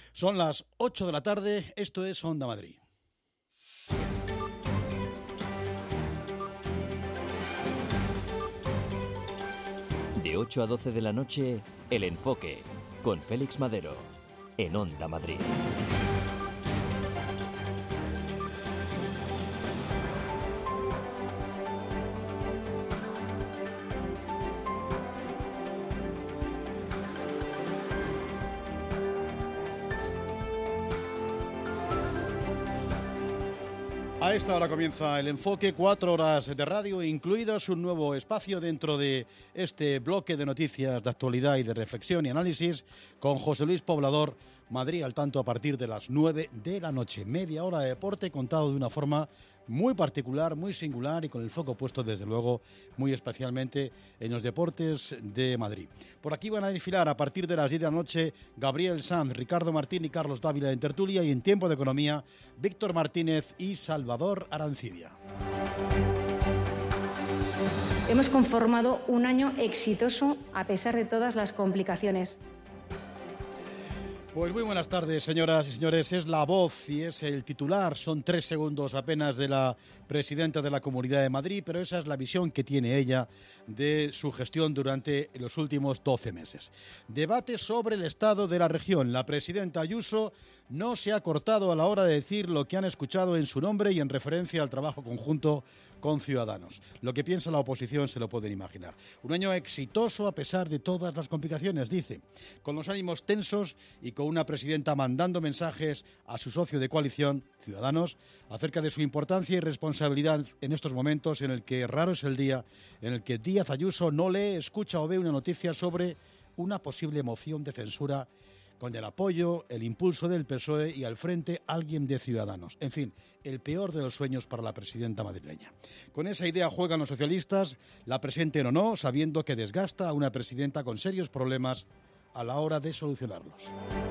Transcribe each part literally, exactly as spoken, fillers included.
Son las ocho de la tarde, esto es Onda Madrid. De ocho a doce de la noche, El Enfoque, con Félix Madero, en Onda Madrid. A esta hora comienza El Enfoque, cuatro horas de radio, incluidos un nuevo espacio dentro de este bloque de noticias de actualidad y de reflexión y análisis con José Luis Poblador, Madrid al tanto a partir de las nueve de la noche. Media hora de deporte contado de una forma muy particular, muy singular y con el foco puesto desde luego muy especialmente en los deportes de Madrid. Por aquí van a desfilar a partir de las diez de la noche Gabriel Sanz, Ricardo Martín y Carlos Dávila en tertulia, y en tiempo de economía Víctor Martínez y Salvador Arancibia. Hemos conformado un año exitoso a pesar de todas las complicaciones. Pues muy buenas tardes, señoras y señores. Es la voz y es el titular. Son tres segundos apenas de la presidenta de la Comunidad de Madrid, pero esa es la visión que tiene ella de su gestión durante los últimos doce meses. Debate sobre el estado de la región. La presidenta Ayuso no se ha cortado a la hora de decir lo que han escuchado en su nombre y en referencia al trabajo conjunto con Ciudadanos. Lo que piensa la oposición se lo pueden imaginar. Un año exitoso a pesar de todas las complicaciones, dice, con los ánimos tensos y con una presidenta mandando mensajes a su socio de coalición, Ciudadanos, acerca de su importancia y responsabilidad en estos momentos en el que raro es el día en el que Díaz Ayuso no lee, escucha o ve una noticia sobre una posible moción de censura con el apoyo, el impulso del P S O E y al frente alguien de Ciudadanos. En fin, el peor de los sueños para la presidenta madrileña. Con esa idea juegan los socialistas, la presenten o no, sabiendo que desgasta a una presidenta con serios problemas a la hora de solucionarlos.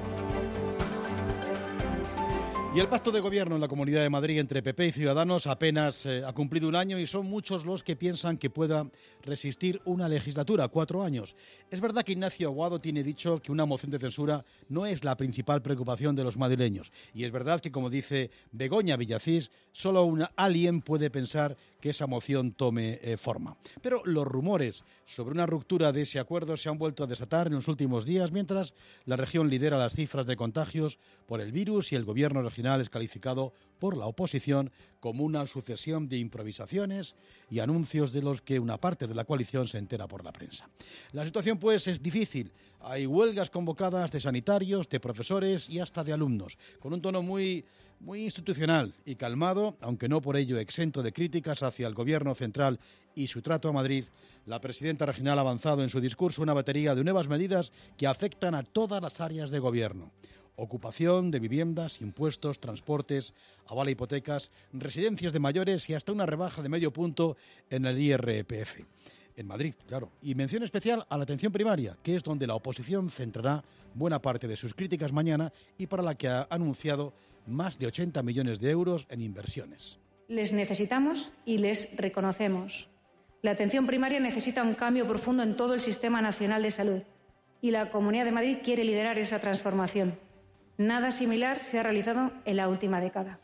Y el pacto de gobierno en la Comunidad de Madrid entre P P y Ciudadanos apenas eh, ha cumplido un año y son muchos los que piensan que pueda resistir una legislatura, cuatro años. Es verdad que Ignacio Aguado tiene dicho que una moción de censura no es la principal preocupación de los madrileños. Y es verdad que, como dice Begoña Villacís, solo un alien puede pensar que esa moción tome eh, forma. Pero los rumores sobre una ruptura de ese acuerdo se han vuelto a desatar en los últimos días, mientras la región lidera las cifras de contagios por el virus y el gobierno regional es calificado por la oposición como una sucesión de improvisaciones y anuncios de los que una parte de la coalición se entera por la prensa. La situación, pues, es difícil. Hay huelgas convocadas de sanitarios, de profesores y hasta de alumnos, con un tono muy, muy institucional y calmado, aunque no por ello exento de críticas hacia el gobierno central y su trato a Madrid. La presidenta regional ha avanzado en su discurso una batería de nuevas medidas que afectan a todas las áreas de gobierno. Ocupación de viviendas, impuestos, transportes, aval a hipotecas, residencias de mayores y hasta una rebaja de medio punto en el I R P F. En Madrid, claro. Y mención especial a la atención primaria, que es donde la oposición centrará buena parte de sus críticas mañana y para la que ha anunciado más de ochenta millones de euros en inversiones. Les necesitamos y les reconocemos. La atención primaria necesita un cambio profundo en todo el Sistema Nacional de Salud y la Comunidad de Madrid quiere liderar esa transformación. Nada similar se ha realizado en la última década.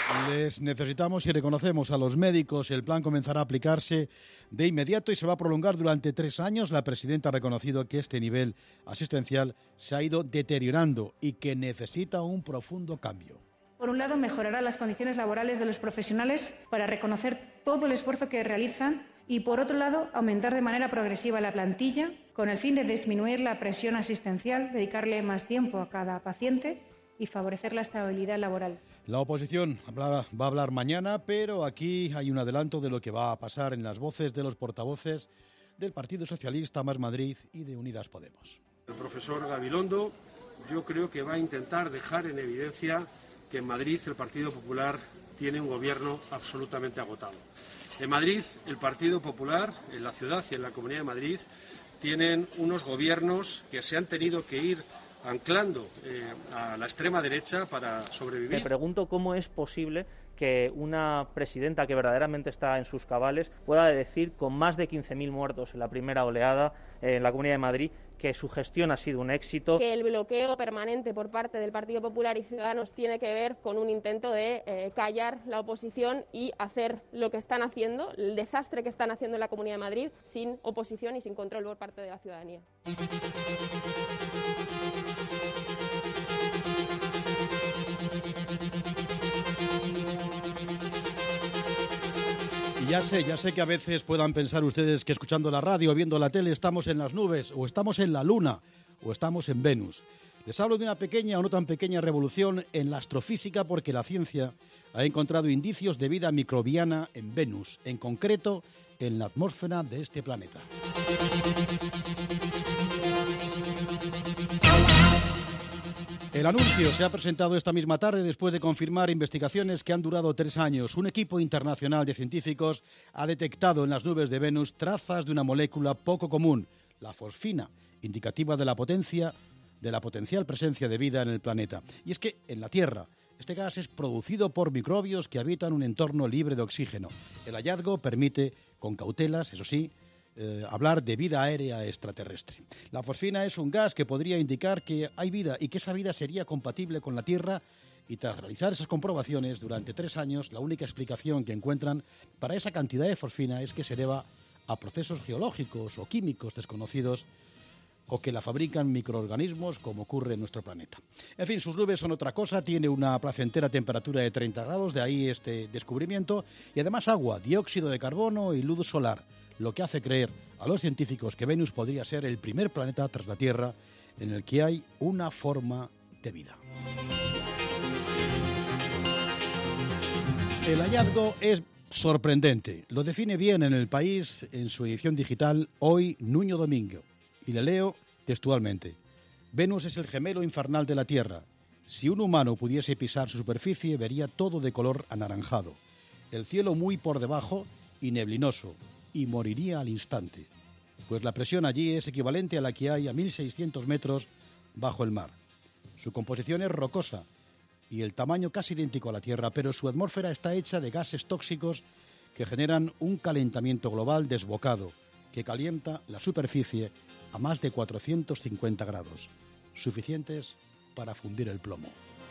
Les necesitamos y reconocemos a los médicos. El plan comenzará a aplicarse de inmediato y se va a prolongar durante tres años. La presidenta ha reconocido que este nivel asistencial se ha ido deteriorando y que necesita un profundo cambio. Por un lado, mejorará las condiciones laborales de los profesionales para reconocer todo el esfuerzo que realizan y, por otro lado, aumentar de manera progresiva la plantilla con el fin de disminuir la presión asistencial, dedicarle más tiempo a cada paciente y favorecer la estabilidad laboral. La oposición va a hablar mañana, pero aquí hay un adelanto de lo que va a pasar en las voces de los portavoces del Partido Socialista, Más Madrid y de Unidas Podemos. El profesor Gabilondo, yo creo que va a intentar dejar en evidencia que en Madrid el Partido Popular tiene un gobierno absolutamente agotado. En Madrid, el Partido Popular, en la ciudad y en la Comunidad de Madrid, tienen unos gobiernos que se han tenido que ir anclando eh, a la extrema derecha para sobrevivir. Me pregunto cómo es posible que una presidenta que verdaderamente está en sus cabales pueda decir, con más de quince mil muertos en la primera oleada eh, en la Comunidad de Madrid, que su gestión ha sido un éxito. Que el bloqueo permanente por parte del Partido Popular y Ciudadanos tiene que ver con un intento de eh, callar la oposición y hacer lo que están haciendo, el desastre que están haciendo en la Comunidad de Madrid, sin oposición y sin control por parte de la ciudadanía. Ya sé, ya sé que a veces puedan pensar ustedes que escuchando la radio o viendo la tele estamos en las nubes, o estamos en la Luna, o estamos en Venus. Les hablo de una pequeña o no tan pequeña revolución en la astrofísica porque la ciencia ha encontrado indicios de vida microbiana en Venus, en concreto en la atmósfera de este planeta. El anuncio se ha presentado esta misma tarde después de confirmar investigaciones que han durado tres años. Un equipo internacional de científicos ha detectado en las nubes de Venus trazas de una molécula poco común, la fosfina, indicativa de la potencia, de la potencial presencia de vida en el planeta. Y es que en la Tierra este gas es producido por microbios que habitan un entorno libre de oxígeno. El hallazgo permite, con cautelas, eso sí, Eh, hablar de vida aérea extraterrestre. La fosfina es un gas que podría indicar que hay vida y que esa vida sería compatible con la Tierra, y tras realizar esas comprobaciones durante tres años, la única explicación que encuentran para esa cantidad de fosfina es que se deba a procesos geológicos o químicos desconocidos o que la fabrican microorganismos como ocurre en nuestro planeta. En fin, sus nubes son otra cosa, tiene una placentera temperatura de treinta grados, de ahí este descubrimiento, y además agua, dióxido de carbono y luz solar, lo que hace creer a los científicos que Venus podría ser el primer planeta tras la Tierra en el que hay una forma de vida. El hallazgo es sorprendente. Lo define bien en El País, en su edición digital, hoy Nuño Domingo. Y le leo textualmente. Venus es el gemelo infernal de la Tierra. Si un humano pudiese pisar su superficie, vería todo de color anaranjado. El cielo muy por debajo y neblinoso, y moriría al instante, pues la presión allí es equivalente a la que hay a mil seiscientos metros bajo el mar. Su composición es rocosa y el tamaño casi idéntico a la Tierra, pero su atmósfera está hecha de gases tóxicos que generan un calentamiento global desbocado que calienta la superficie a más de cuatrocientos cincuenta grados, suficientes para fundir el plomo.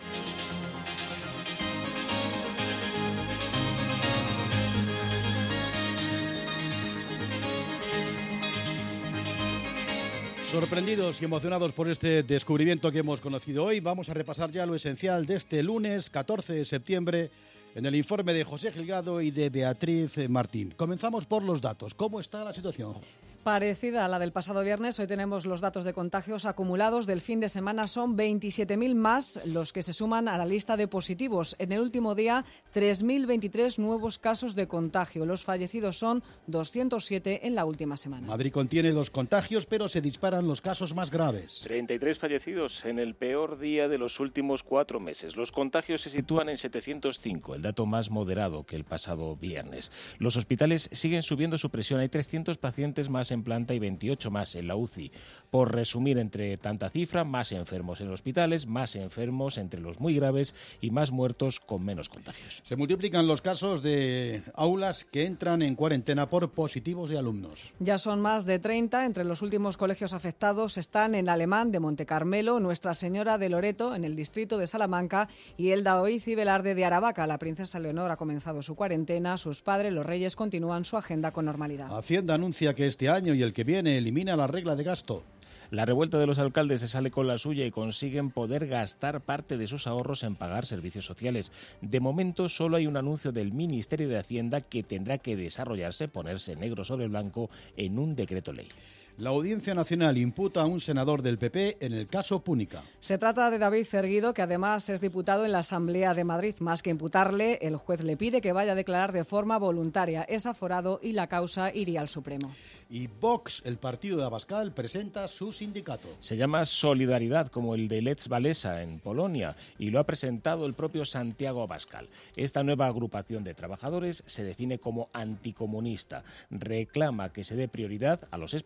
Sorprendidos y emocionados por este descubrimiento que hemos conocido hoy, vamos a repasar ya lo esencial de este lunes catorce de septiembre en el informe de José Gilgado y de Beatriz Martín. Comenzamos por los datos. ¿Cómo está la situación? Parecida a la del pasado viernes, hoy tenemos los datos de contagios acumulados del fin de semana. Son veintisiete mil más los que se suman a la lista de positivos. En el último día, tres mil veintitrés nuevos casos de contagio. Los fallecidos son doscientos siete en la última semana. Madrid contiene los contagios, pero se disparan los casos más graves. treinta y tres fallecidos en el peor día de los últimos cuatro meses. Los contagios se sitúan en setecientos cinco, el dato más moderado que el pasado viernes. Los hospitales siguen subiendo su presión. Hay trescientos pacientes más en planta y veintiocho más en la U C I. Por resumir, entre tanta cifra, más enfermos en hospitales, más enfermos entre los muy graves y más muertos con menos contagios. Se multiplican los casos de aulas que entran en cuarentena por positivos de alumnos. Ya son más de treinta. Entre los últimos colegios afectados están el Alemán de Montecarmelo, Nuestra Señora de Loreto en el distrito de Salamanca y el Daoiz y Velarde de Aravaca. La princesa Leonor ha comenzado su cuarentena. Sus padres, los reyes, continúan su agenda con normalidad. Hacienda anuncia que este año y el que viene elimina la regla de gasto. La revuelta de los alcaldes se sale con la suya y consiguen poder gastar parte de sus ahorros en pagar servicios sociales. De momento solo hay un anuncio del Ministerio de Hacienda que tendrá que desarrollarse, ponerse negro sobre blanco en un decreto ley. La Audiencia Nacional imputa a un senador del P P en el caso Púnica. Se trata de David Cerguido, que además es diputado en la Asamblea de Madrid. Más que imputarle, el juez le pide que vaya a declarar de forma voluntaria. Es aforado y la causa iría al Supremo. Y Vox, el partido de Abascal, presenta su sindicato. Se llama Solidaridad, como el de Lech Walesa en Polonia, y lo ha presentado el propio Santiago Abascal. Esta nueva agrupación de trabajadores se define como anticomunista. Reclama que se dé prioridad a los españoles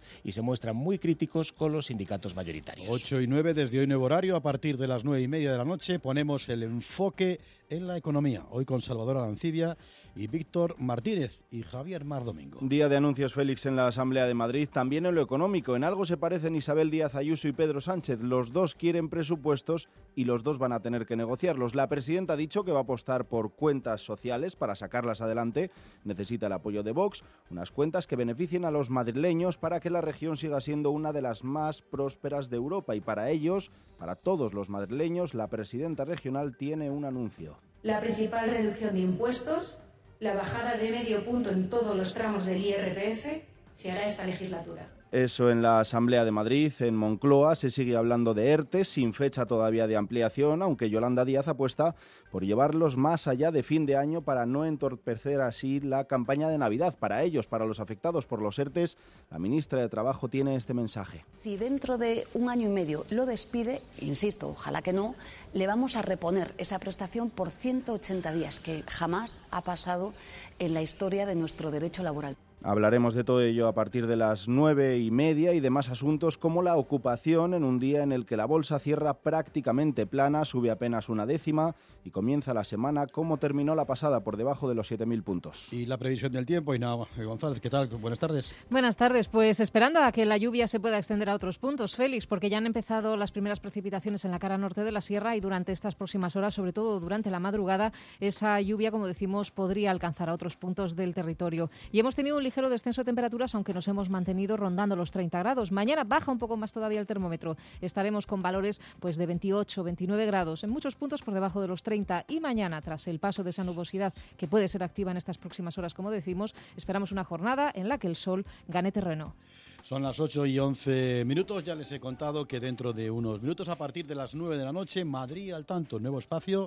sectores y se muestran muy críticos con los sindicatos mayoritarios. ocho y nueve desde hoy nuevo horario. A partir de las nueve y media de la noche ponemos el enfoque en la economía. Hoy con Salvador Arancibia y Víctor Martínez y Javier Mar Domingo. Día de anuncios, Félix, en la Asamblea de Madrid. También en lo económico. En algo se parecen Isabel Díaz Ayuso y Pedro Sánchez. Los dos quieren presupuestos y los dos van a tener que negociarlos. La presidenta ha dicho que va a apostar por cuentas sociales para sacarlas adelante. Necesita el apoyo de Vox. Unas cuentas que beneficien a los madrileños para que la región siga siendo una de las más prósperas de Europa. Y para ellos, para todos los madrileños, la presidenta regional tiene un anuncio. La principal reducción de impuestos, la bajada de medio punto en todos los tramos del I R P F, se hará esta legislatura. Eso en la Asamblea de Madrid. En Moncloa se sigue hablando de ERTE, sin fecha todavía de ampliación, aunque Yolanda Díaz apuesta por llevarlos más allá de fin de año para no entorpecer así la campaña de Navidad. Para ellos, para los afectados por los ERTEs, la ministra de Trabajo tiene este mensaje. Si dentro de un año y medio lo despide, insisto, ojalá que no, le vamos a reponer esa prestación por ciento ochenta días, que jamás ha pasado en la historia de nuestro derecho laboral. Hablaremos de todo ello a partir de las nueve y media y de más asuntos como la ocupación en un día en el que la bolsa cierra prácticamente plana, sube apenas una décima y comienza la semana como terminó la pasada, por debajo de los siete mil puntos. Y la previsión del tiempo, Ina González, ¿qué tal? Buenas tardes. Buenas tardes, pues esperando a que la lluvia se pueda extender a otros puntos, Félix, porque ya han empezado las primeras precipitaciones en la cara norte de la sierra y durante estas próximas horas, sobre todo durante la madrugada, esa lluvia, como decimos, podría alcanzar a otros puntos del territorio. Y hemos tenido un ligero descenso de temperaturas, aunque nos hemos mantenido rondando los treinta grados. Mañana baja un poco más todavía el termómetro. Estaremos con valores pues de veintiocho, veintinueve grados, en muchos puntos por debajo de los treinta. Y mañana, tras el paso de esa nubosidad que puede ser activa en estas próximas horas, como decimos, esperamos una jornada en la que el sol gane terreno. Son las ocho y once minutos. Ya les he contado que dentro de unos minutos, a partir de las nueve de la noche, Madrid al tanto, nuevo espacio.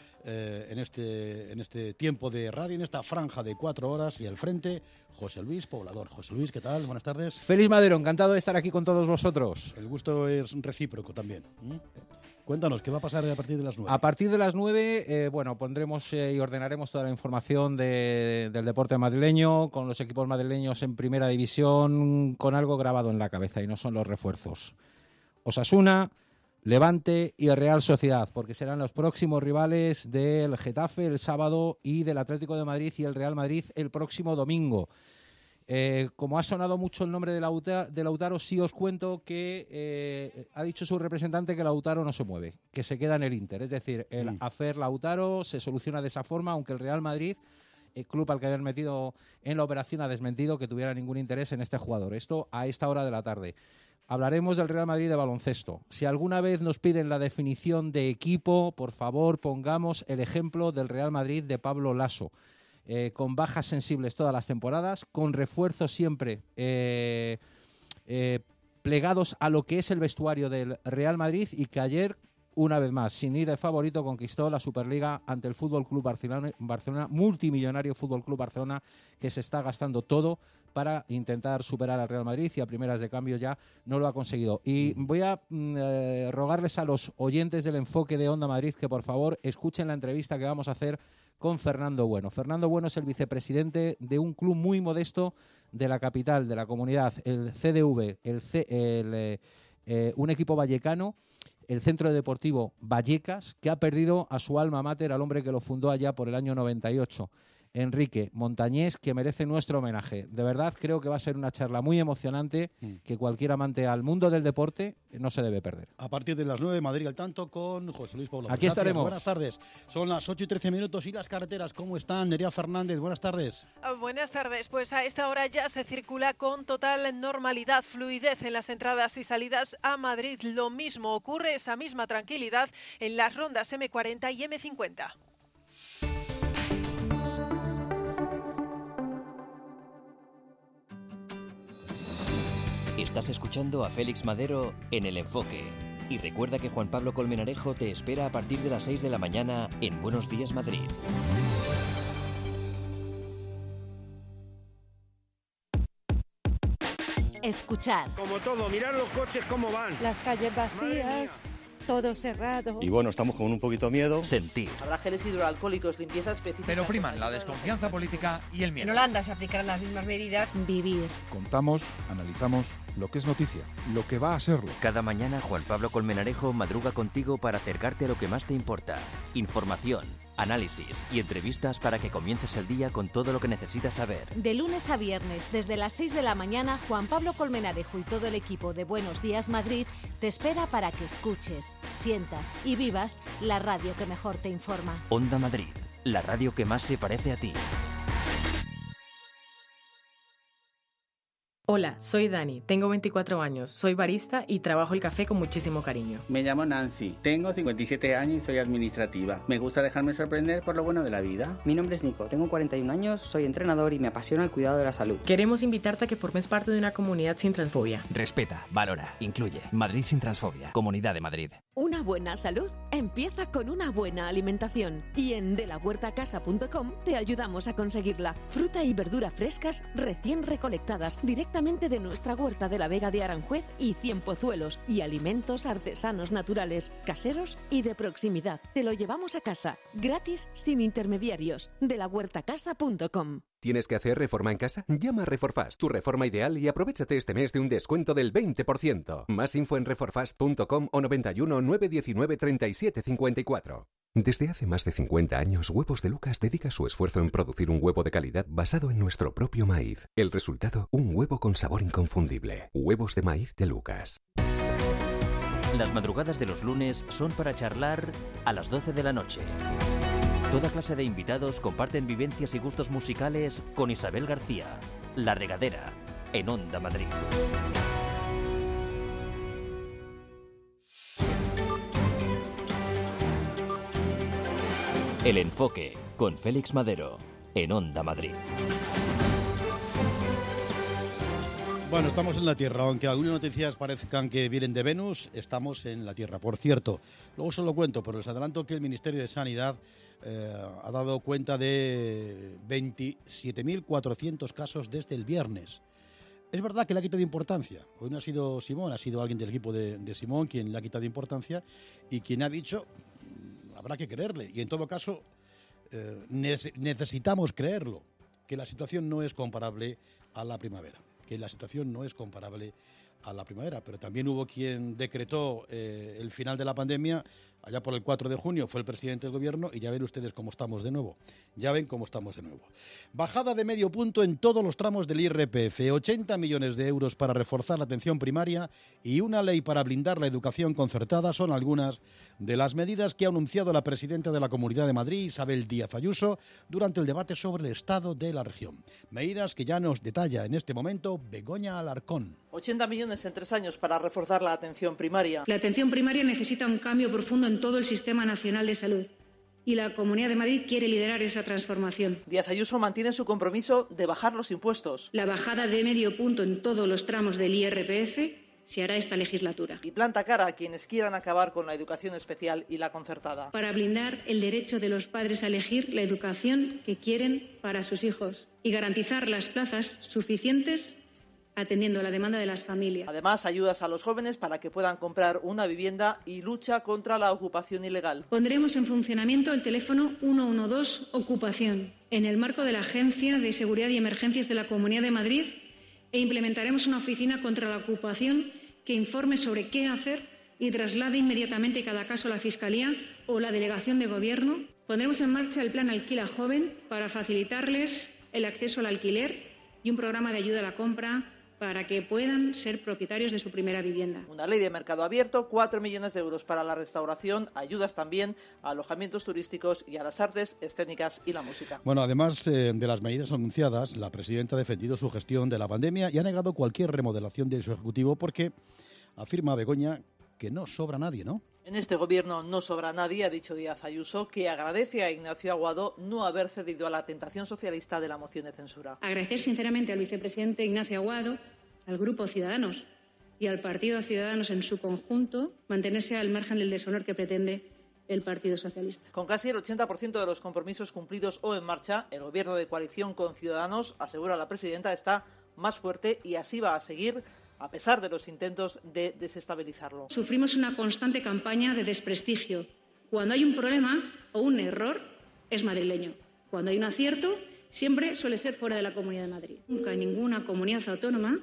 Eh, en, este, en este tiempo de radio, en esta franja de cuatro horas, y al frente, José Luis Poblador. José Luis, ¿qué tal? Buenas tardes. Félix Madero, encantado de estar aquí con todos vosotros. El gusto es recíproco también. ¿Mm? Cuéntanos, ¿qué va a pasar a partir de las nueve? A partir de las nueve, eh, bueno, pondremos eh, y ordenaremos toda la información de, del deporte madrileño, con los equipos madrileños en primera división, con algo grabado en la cabeza, y no son los refuerzos. Osasuna, Levante y Real Sociedad, porque serán los próximos rivales del Getafe el sábado y del Atlético de Madrid y el Real Madrid el próximo domingo. Eh, como ha sonado mucho el nombre de Lautaro, de Lautaro sí os cuento que eh, ha dicho su representante que Lautaro no se mueve, que se queda en el Inter. Es decir, el mm. affair Lautaro se soluciona de esa forma, aunque el Real Madrid, el club al que habían metido en la operación, ha desmentido que tuviera ningún interés en este jugador. Esto a esta hora de la tarde. Hablaremos del Real Madrid de baloncesto. Si alguna vez nos piden la definición de equipo, por favor pongamos el ejemplo del Real Madrid de Pablo Lasso, eh, con bajas sensibles todas las temporadas, con refuerzos siempre eh, eh, plegados a lo que es el vestuario del Real Madrid, y que ayer, una vez más, sin ir de favorito, conquistó la Superliga ante el Fútbol Club Barcelona, Barcelona, multimillonario Fútbol Club Barcelona, que se está gastando todo para intentar superar al Real Madrid, y a primeras de cambio ya no lo ha conseguido. Y voy a eh, rogarles a los oyentes del Enfoque de Onda Madrid que por favor escuchen la entrevista que vamos a hacer con Fernando Bueno. Fernando Bueno es el vicepresidente de un club muy modesto de la capital, de la comunidad, el C D V, el, C, el eh, eh, un equipo vallecano, el Centro Deportivo Vallecas, que ha perdido a su alma mater, al hombre que lo fundó allá por el año noventa y ocho, Enrique Montañés, que merece nuestro homenaje. De verdad, creo que va a ser una charla muy emocionante mm. que cualquier amante al mundo del deporte no se debe perder. A partir de las nueve, Madrid al tanto con José Luis Poblador. Aquí Gracias, estaremos. Buenas tardes. Son las ocho y trece minutos. ¿Y las carreteras cómo están? Nerea Fernández, buenas tardes. Buenas tardes. Pues a esta hora ya se circula con total normalidad, fluidez en las entradas y salidas a Madrid. Lo mismo ocurre, esa misma tranquilidad en las rondas eme cuarenta y eme cincuenta. Estás escuchando a Félix Madero en El Enfoque. Y recuerda que Juan Pablo Colmenarejo te espera a partir de las seis de la mañana en Buenos Días Madrid. Escuchad. Como todo, mirad los coches cómo van. Las calles vacías, todo cerrado. Y bueno, estamos con un poquito miedo. Sentir. Habrá geles hidroalcohólicos, limpieza específica. Pero priman la desconfianza política y el miedo. En Holanda se aplicarán las mismas medidas. Vivir. Contamos, analizamos lo que es noticia, lo que va a serlo. Cada mañana Juan Pablo Colmenarejo madruga contigo para acercarte a lo que más te importa. Información, análisis y entrevistas para que comiences el día con todo lo que necesitas saber. De lunes a viernes, desde las seis de la mañana, Juan Pablo Colmenarejo y todo el equipo de Buenos Días Madrid te espera para que escuches, sientas y vivas la radio que mejor te informa. Onda Madrid, la radio que más se parece a ti. Hola, soy Dani, tengo veinticuatro años, soy barista y trabajo el café con muchísimo cariño. Me llamo Nancy, tengo cincuenta y siete años y soy administrativa. Me gusta dejarme sorprender por lo bueno de la vida. Mi nombre es Nico, tengo cuarenta y un años, soy entrenador y me apasiona el cuidado de la salud. Queremos invitarte a que formes parte de una comunidad sin transfobia. Respeta, valora, incluye. Madrid sin transfobia, Comunidad de Madrid. Una buena salud empieza con una buena alimentación y en de la huerta casa punto com te ayudamos a conseguirla. Fruta y verdura frescas recién recolectadas directamente de nuestra huerta de la Vega de Aranjuez y Cien Pozuelos y alimentos artesanos naturales, caseros y de proximidad. Te lo llevamos a casa, gratis, sin intermediarios. de la huerta casa punto com. ¿Tienes que hacer reforma en casa? Llama a Reforfast, tu reforma ideal, y aprovéchate este mes de un descuento del veinte por ciento. Más info en reforfast punto com o noventa y uno, nueve diecinueve, treinta y siete cincuenta y cuatro. Desde hace más de cincuenta años, Huevos de Lucas dedica su esfuerzo en producir un huevo de calidad basado en nuestro propio maíz. El resultado, un huevo con sabor inconfundible. Huevos de maíz de Lucas. Las madrugadas de los lunes son para charlar a las doce de la noche. Toda clase de invitados comparten vivencias y gustos musicales con Isabel García, La Regadera, en Onda Madrid. El Enfoque, con Félix Madero, en Onda Madrid. Bueno, estamos en la Tierra, aunque algunas noticias parezcan que vienen de Venus, estamos en la Tierra. Por cierto, luego se lo cuento, pero les adelanto que el Ministerio de Sanidad eh, ha dado cuenta de veintisiete mil cuatrocientos casos desde el viernes. Es verdad que le ha quitado importancia. Hoy no ha sido Simón, ha sido alguien del equipo de, de Simón quien le ha quitado importancia y quien ha dicho, habrá que creerle. Y en todo caso, eh, necesitamos creerlo, que la situación no es comparable a la primavera. que la situación no es comparable a la primavera, pero también hubo quien decretó eh, el final de la pandemia allá por el cuatro de junio, fue el presidente del gobierno, y ya ven ustedes cómo estamos de nuevo, ya ven cómo estamos de nuevo. Bajada de medio punto en todos los tramos del I R P F, ochenta millones de euros para reforzar la atención primaria y una ley para blindar la educación concertada son algunas de las medidas que ha anunciado la presidenta de la Comunidad de Madrid, Isabel Díaz Ayuso, durante el debate sobre el estado de la región. Medidas que ya nos detalla en este momento Begoña Alarcón. ochenta millones en tres años para reforzar la atención primaria. La atención primaria necesita un cambio profundo en todo el Sistema Nacional de Salud y la Comunidad de Madrid quiere liderar esa transformación. Díaz Ayuso mantiene su compromiso de bajar los impuestos. La bajada de medio punto en todos los tramos del I R P F se hará esta legislatura. Y planta cara a quienes quieran acabar con la educación especial y la concertada. Para blindar el derecho de los padres a elegir la educación que quieren para sus hijos y garantizar las plazas suficientes atendiendo a la demanda de las familias. Además, ayudas a los jóvenes para que puedan comprar una vivienda y lucha contra la ocupación ilegal. Pondremos en funcionamiento el teléfono ciento doce Ocupación en el marco de la Agencia de Seguridad y Emergencias de la Comunidad de Madrid e implementaremos una oficina contra la ocupación que informe sobre qué hacer y traslade inmediatamente cada caso a la Fiscalía o la Delegación de Gobierno. Pondremos en marcha el Plan Alquila Joven para facilitarles el acceso al alquiler y un programa de ayuda a la compra para que puedan ser propietarios de su primera vivienda. Una ley de mercado abierto, cuatro millones de euros para la restauración, ayudas también a alojamientos turísticos y a las artes escénicas y la música. Bueno, además eh, de las medidas anunciadas, la presidenta ha defendido su gestión de la pandemia y ha negado cualquier remodelación de su ejecutivo porque afirma Begoña que no sobra nadie, ¿no? En este gobierno no sobra nadie, ha dicho Díaz Ayuso, que agradece a Ignacio Aguado no haber cedido a la tentación socialista de la moción de censura. Agradecer sinceramente al vicepresidente Ignacio Aguado, al Grupo Ciudadanos y al Partido Ciudadanos en su conjunto mantenerse al margen del deshonor que pretende el Partido Socialista. Con casi el ochenta por ciento de los compromisos cumplidos o en marcha, el gobierno de coalición con Ciudadanos, asegura la presidenta, está más fuerte y así va a seguir a pesar de los intentos de desestabilizarlo. Sufrimos una constante campaña de desprestigio. Cuando hay un problema o un error, es madrileño. Cuando hay un acierto, siempre suele ser fuera de la Comunidad de Madrid. Nunca en ninguna comunidad autónoma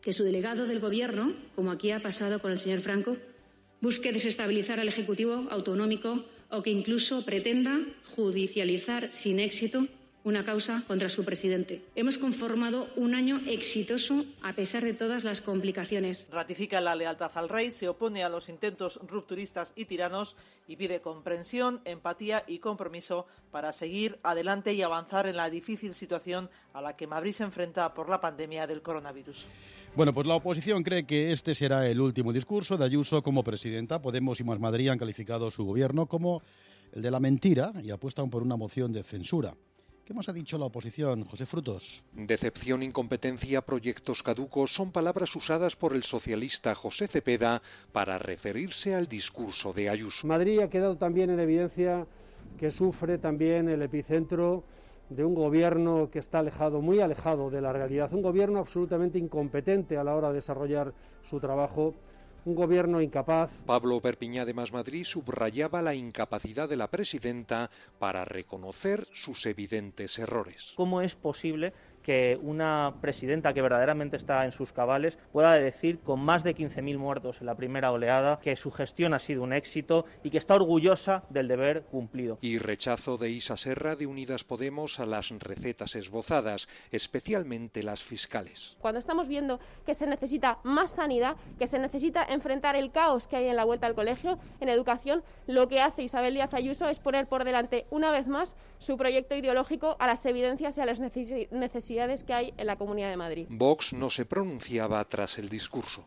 que su delegado del Gobierno, como aquí ha pasado con el señor Franco, busque desestabilizar al Ejecutivo autonómico o que incluso pretenda judicializar sin éxito una causa contra su presidente. Hemos conformado un año exitoso a pesar de todas las complicaciones. Ratifica la lealtad al rey, se opone a los intentos rupturistas y tiranos y pide comprensión, empatía y compromiso para seguir adelante y avanzar en la difícil situación a la que Madrid se enfrenta por la pandemia del coronavirus. Bueno, pues la oposición cree que este será el último discurso de Ayuso como presidenta. Podemos y Más Madrid han calificado su gobierno como el de la mentira y apuestan por una moción de censura. ¿Qué más ha dicho la oposición, José Frutos? Decepción, incompetencia, proyectos caducos son palabras usadas por el socialista José Cepeda para referirse al discurso de Ayuso. Madrid ha quedado también en evidencia que sufre también el epicentro de un gobierno que está alejado, muy alejado de la realidad, un gobierno absolutamente incompetente a la hora de desarrollar su trabajo, un gobierno incapaz. Pablo Perpiñá de Más Madrid subrayaba la incapacidad de la presidenta para reconocer sus evidentes errores. ¿Cómo es posible que una presidenta que verdaderamente está en sus cabales pueda decir, con más de quince mil muertos en la primera oleada, que su gestión ha sido un éxito y que está orgullosa del deber cumplido? Y rechazo de Isa Serra de Unidas Podemos a las recetas esbozadas, especialmente las fiscales. Cuando estamos viendo que se necesita más sanidad, que se necesita enfrentar el caos que hay en la vuelta al colegio, en educación, lo que hace Isabel Díaz Ayuso es poner por delante una vez más su proyecto ideológico a las evidencias y a las necesidades que hay en la Comunidad de Madrid. Vox no se pronunciaba tras el discurso.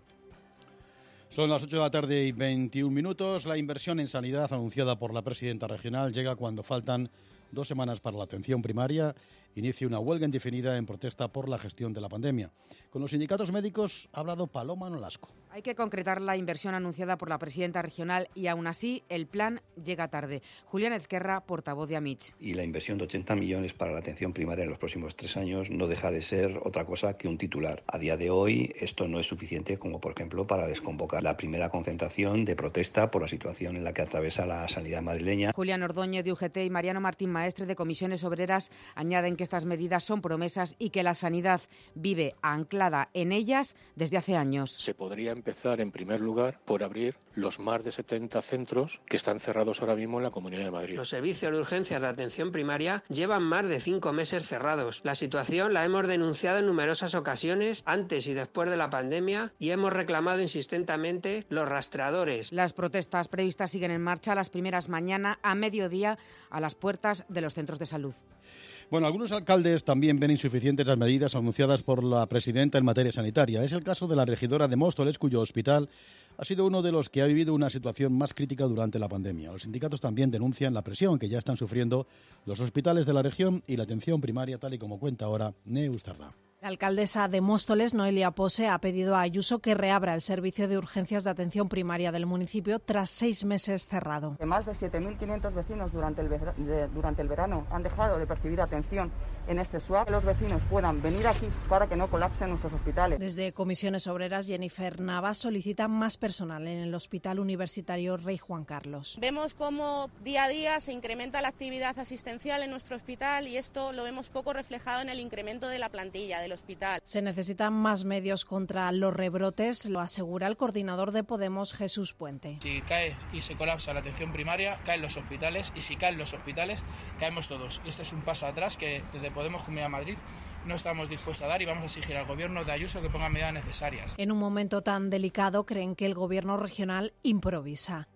Son las ocho de la tarde y veintiún minutos. La inversión en sanidad anunciada por la presidenta regional llega cuando faltan dos semanas para la atención primaria. Inicia una huelga indefinida en protesta por la gestión de la pandemia. Con los sindicatos médicos ha hablado Paloma Nolasco. Hay que concretar la inversión anunciada por la presidenta regional y aún así el plan llega tarde. Julián Ezquerra, portavoz de Amich. Y la inversión de ochenta millones para la atención primaria en los próximos tres años no deja de ser otra cosa que un titular. A día de hoy esto no es suficiente como, por ejemplo, para desconvocar la primera concentración de protesta por la situación en la que atraviesa la sanidad madrileña. Julián Ordóñez de U G T y Mariano Martín Maestre de Comisiones Obreras añaden que estas medidas son promesas y que la sanidad vive anclada en ellas desde hace años. Se podría empezar en primer lugar por abrir los más de setenta centros que están cerrados ahora mismo en la Comunidad de Madrid. Los servicios de urgencias de atención primaria llevan más de cinco meses cerrados. La situación la hemos denunciado en numerosas ocasiones antes y después de la pandemia y hemos reclamado insistentemente los rastreadores. Las protestas previstas siguen en marcha. Las primeras mañana a mediodía a las puertas de los centros de salud. Bueno, algunos alcaldes también ven insuficientes las medidas anunciadas por la presidenta en materia sanitaria. Es el caso de la regidora de Móstoles, cuyo hospital ha sido uno de los que ha vivido una situación más crítica durante la pandemia. Los sindicatos también denuncian la presión que ya están sufriendo los hospitales de la región y la atención primaria, tal y como cuenta ahora Neus Tardá. La alcaldesa de Móstoles, Noelia Pose, ha pedido a Ayuso que reabra el servicio de urgencias de atención primaria del municipio tras seis meses cerrado. Más de siete mil quinientos vecinos durante el, ver- de, durante el verano han dejado de percibir atención en este S W A P. Que los vecinos puedan venir aquí para que no colapsen nuestros hospitales. Desde Comisiones Obreras, Jennifer Navas solicita más personal en el Hospital Universitario Rey Juan Carlos. Vemos cómo día a día se incrementa la actividad asistencial en nuestro hospital y esto lo vemos poco reflejado en el incremento de la plantilla del hospital. Se necesitan más medios contra los rebrotes, lo asegura el coordinador de Podemos, Jesús Puente. Si cae y se colapsa la atención primaria, caen los hospitales, y si caen los hospitales, caemos todos. Este es un paso atrás que desde Podemos Comunidad de Madrid no estamos dispuestos a dar y vamos a exigir al Gobierno de Ayuso que ponga medidas necesarias. En un momento tan delicado, creen que el Gobierno regional improvisa.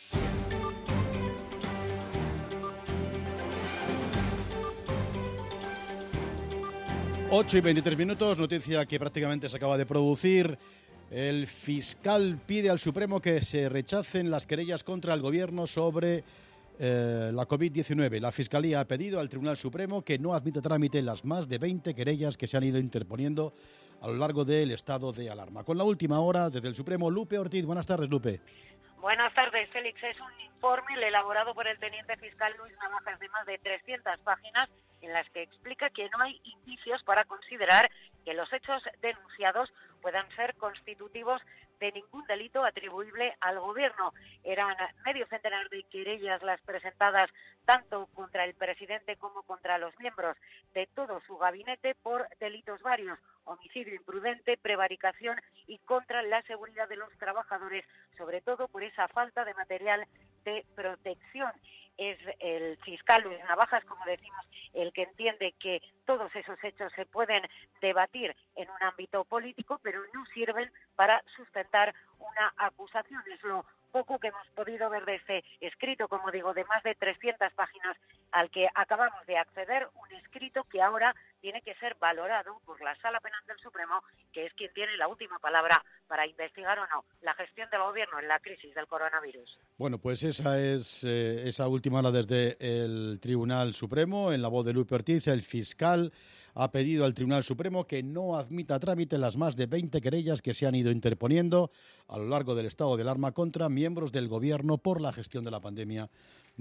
ocho y veintitrés minutos, noticia que prácticamente se acaba de producir. El fiscal pide al Supremo que se rechacen las querellas contra el Gobierno sobre eh, la COVID diecinueve. La Fiscalía ha pedido al Tribunal Supremo que no admita trámite las más de veinte querellas que se han ido interponiendo a lo largo del estado de alarma. Con la última hora, desde el Supremo, Lupe Ortiz. Buenas tardes, Lupe. Buenas tardes, Félix. Es un informe elaborado por el teniente fiscal Luis Navajas de más de trescientas páginas en las que explica que no hay indicios para considerar que los hechos denunciados puedan ser constitutivos de ningún delito atribuible al Gobierno. Eran medio centenar de querellas las presentadas tanto contra el presidente como contra los miembros de todo su gabinete por delitos varios: homicidio imprudente, prevaricación y contra la seguridad de los trabajadores, sobre todo por esa falta de material de protección. Es el fiscal Luis Navajas, como decimos, el que entiende que todos esos hechos se pueden debatir en un ámbito político, pero no sirven para sustentar una acusación. Es lo poco que hemos podido ver de ese escrito, como digo, de más de trescientas páginas al que acabamos de acceder, un escrito que ahora tiene que ser valorado por la Sala Penal del Supremo, que es quien tiene la última palabra para investigar o no la gestión del Gobierno en la crisis del coronavirus. Bueno, pues esa es eh, esa última hora desde el Tribunal Supremo. En la voz de Luis Ortiz, el fiscal ha pedido al Tribunal Supremo que no admita a trámite las más de veinte querellas que se han ido interponiendo a lo largo del estado de alarma contra miembros del Gobierno por la gestión de la pandemia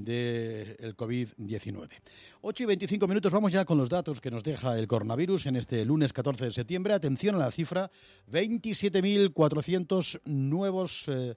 del covid diecinueve. ocho y veinticinco minutos, vamos ya con los datos que nos deja el coronavirus en este lunes catorce de septiembre. Atención a la cifra, veintisiete mil cuatrocientos nuevos eh,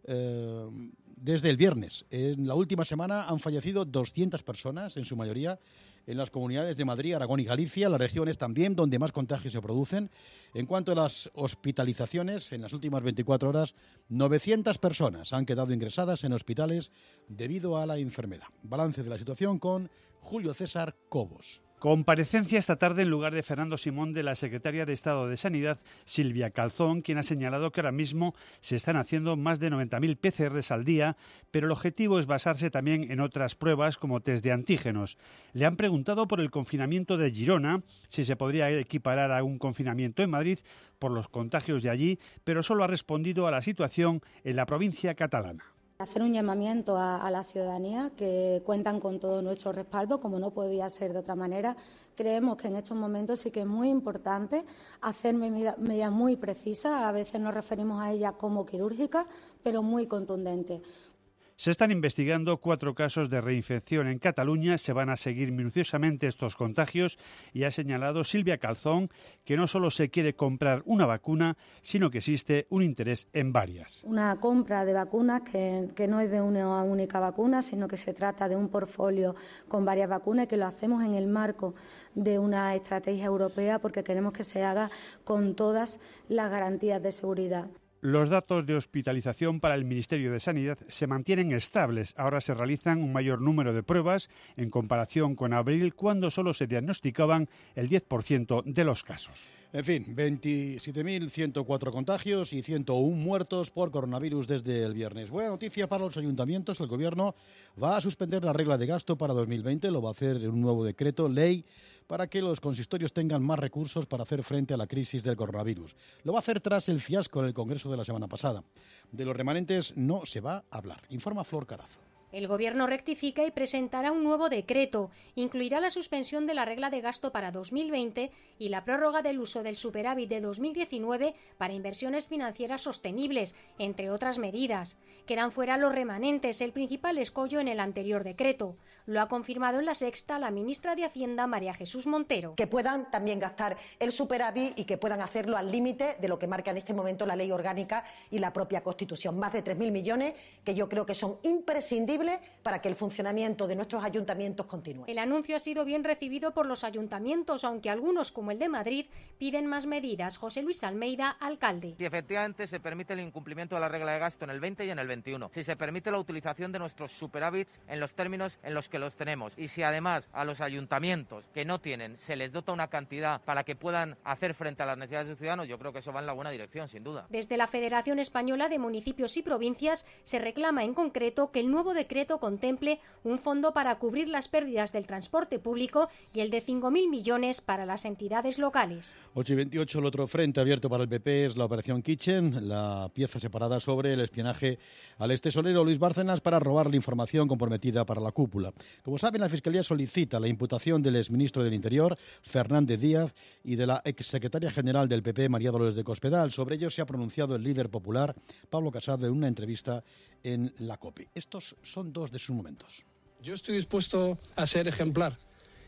eh, desde el viernes. En la última semana han fallecido doscientas personas, en su mayoría en las comunidades de Madrid, Aragón y Galicia, las regiones también donde más contagios se producen. En cuanto a las hospitalizaciones, en las últimas veinticuatro horas, novecientas personas han quedado ingresadas en hospitales debido a la enfermedad. Balance de la situación con Julio César Cobos. Comparecencia esta tarde en lugar de Fernando Simón de la secretaria de Estado de Sanidad, Silvia Calzón, quien ha señalado que ahora mismo se están haciendo más de noventa mil P C Rs al día, pero el objetivo es basarse también en otras pruebas como test de antígenos. Le han preguntado por el confinamiento de Girona, si se podría equiparar a un confinamiento en Madrid por los contagios de allí, pero solo ha respondido a la situación en la provincia catalana. Hacer un llamamiento a, a la ciudadanía, que cuentan con todo nuestro respaldo, como no podía ser de otra manera. Creemos que en estos momentos sí que es muy importante hacer medidas medida muy precisas, a veces nos referimos a ellas como quirúrgicas, pero muy contundentes. Se están investigando cuatro casos de reinfección en Cataluña, se van a seguir minuciosamente estos contagios y ha señalado Silvia Calzón que no solo se quiere comprar una vacuna, sino que existe un interés en varias. Una compra de vacunas que, que no es de una única vacuna, sino que se trata de un portfolio con varias vacunas y que lo hacemos en el marco de una estrategia europea porque queremos que se haga con todas las garantías de seguridad. Los datos de hospitalización para el Ministerio de Sanidad se mantienen estables. Ahora se realizan un mayor número de pruebas en comparación con abril, cuando solo se diagnosticaban el diez por ciento de los casos. En fin, veintisiete mil ciento cuatro contagios y ciento uno muertos por coronavirus desde el viernes. Buena noticia para los ayuntamientos. El Gobierno va a suspender la regla de gasto para dos mil veinte. Lo va a hacer en un nuevo decreto ley para que los consistorios tengan más recursos para hacer frente a la crisis del coronavirus. Lo va a hacer tras el fiasco en el Congreso de la semana pasada. De los remanentes no se va a hablar. Informa Flor Carazo. El Gobierno rectifica y presentará un nuevo decreto. Incluirá la suspensión de la regla de gasto para dos mil veinte y la prórroga del uso del superávit de dos mil diecinueve para inversiones financieras sostenibles, entre otras medidas. Quedan fuera los remanentes, el principal escollo en el anterior decreto. Lo ha confirmado en La Sexta la ministra de Hacienda, María Jesús Montero. Que puedan también gastar el superávit y que puedan hacerlo al límite de lo que marca en este momento la ley orgánica y la propia Constitución. Más de tres mil millones que yo creo que son imprescindibles para que el funcionamiento de nuestros ayuntamientos continúe. El anuncio ha sido bien recibido por los ayuntamientos, aunque algunos, como el de Madrid, piden más medidas. José Luis Almeida, alcalde. Si efectivamente se permite el incumplimiento de la regla de gasto en el veinte y en el veintiuno, si se permite la utilización de nuestros superávits en los términos en los que los tenemos, y si además a los ayuntamientos que no tienen se les dota una cantidad para que puedan hacer frente a las necesidades de los ciudadanos, yo creo que eso va en la buena dirección, sin duda. Desde la Federación Española de Municipios y Provincias se reclama en concreto que el nuevo decreto contemple un fondo para cubrir las pérdidas del transporte público y el de cinco mil millones para las entidades locales. ocho y veintiocho, el otro frente abierto para el P P es la Operación Kitchen, la pieza separada sobre el espionaje al extesorero Luis Bárcenas para robar la información comprometida para la cúpula. Como saben, la Fiscalía solicita la imputación del exministro del Interior, Fernández Díaz, y de la exsecretaria general del P P, María Dolores de Cospedal. Sobre ello se ha pronunciado el líder popular, Pablo Casado, en una entrevista en la COPE. Estos son dos de sus momentos. Yo estoy dispuesto a ser ejemplar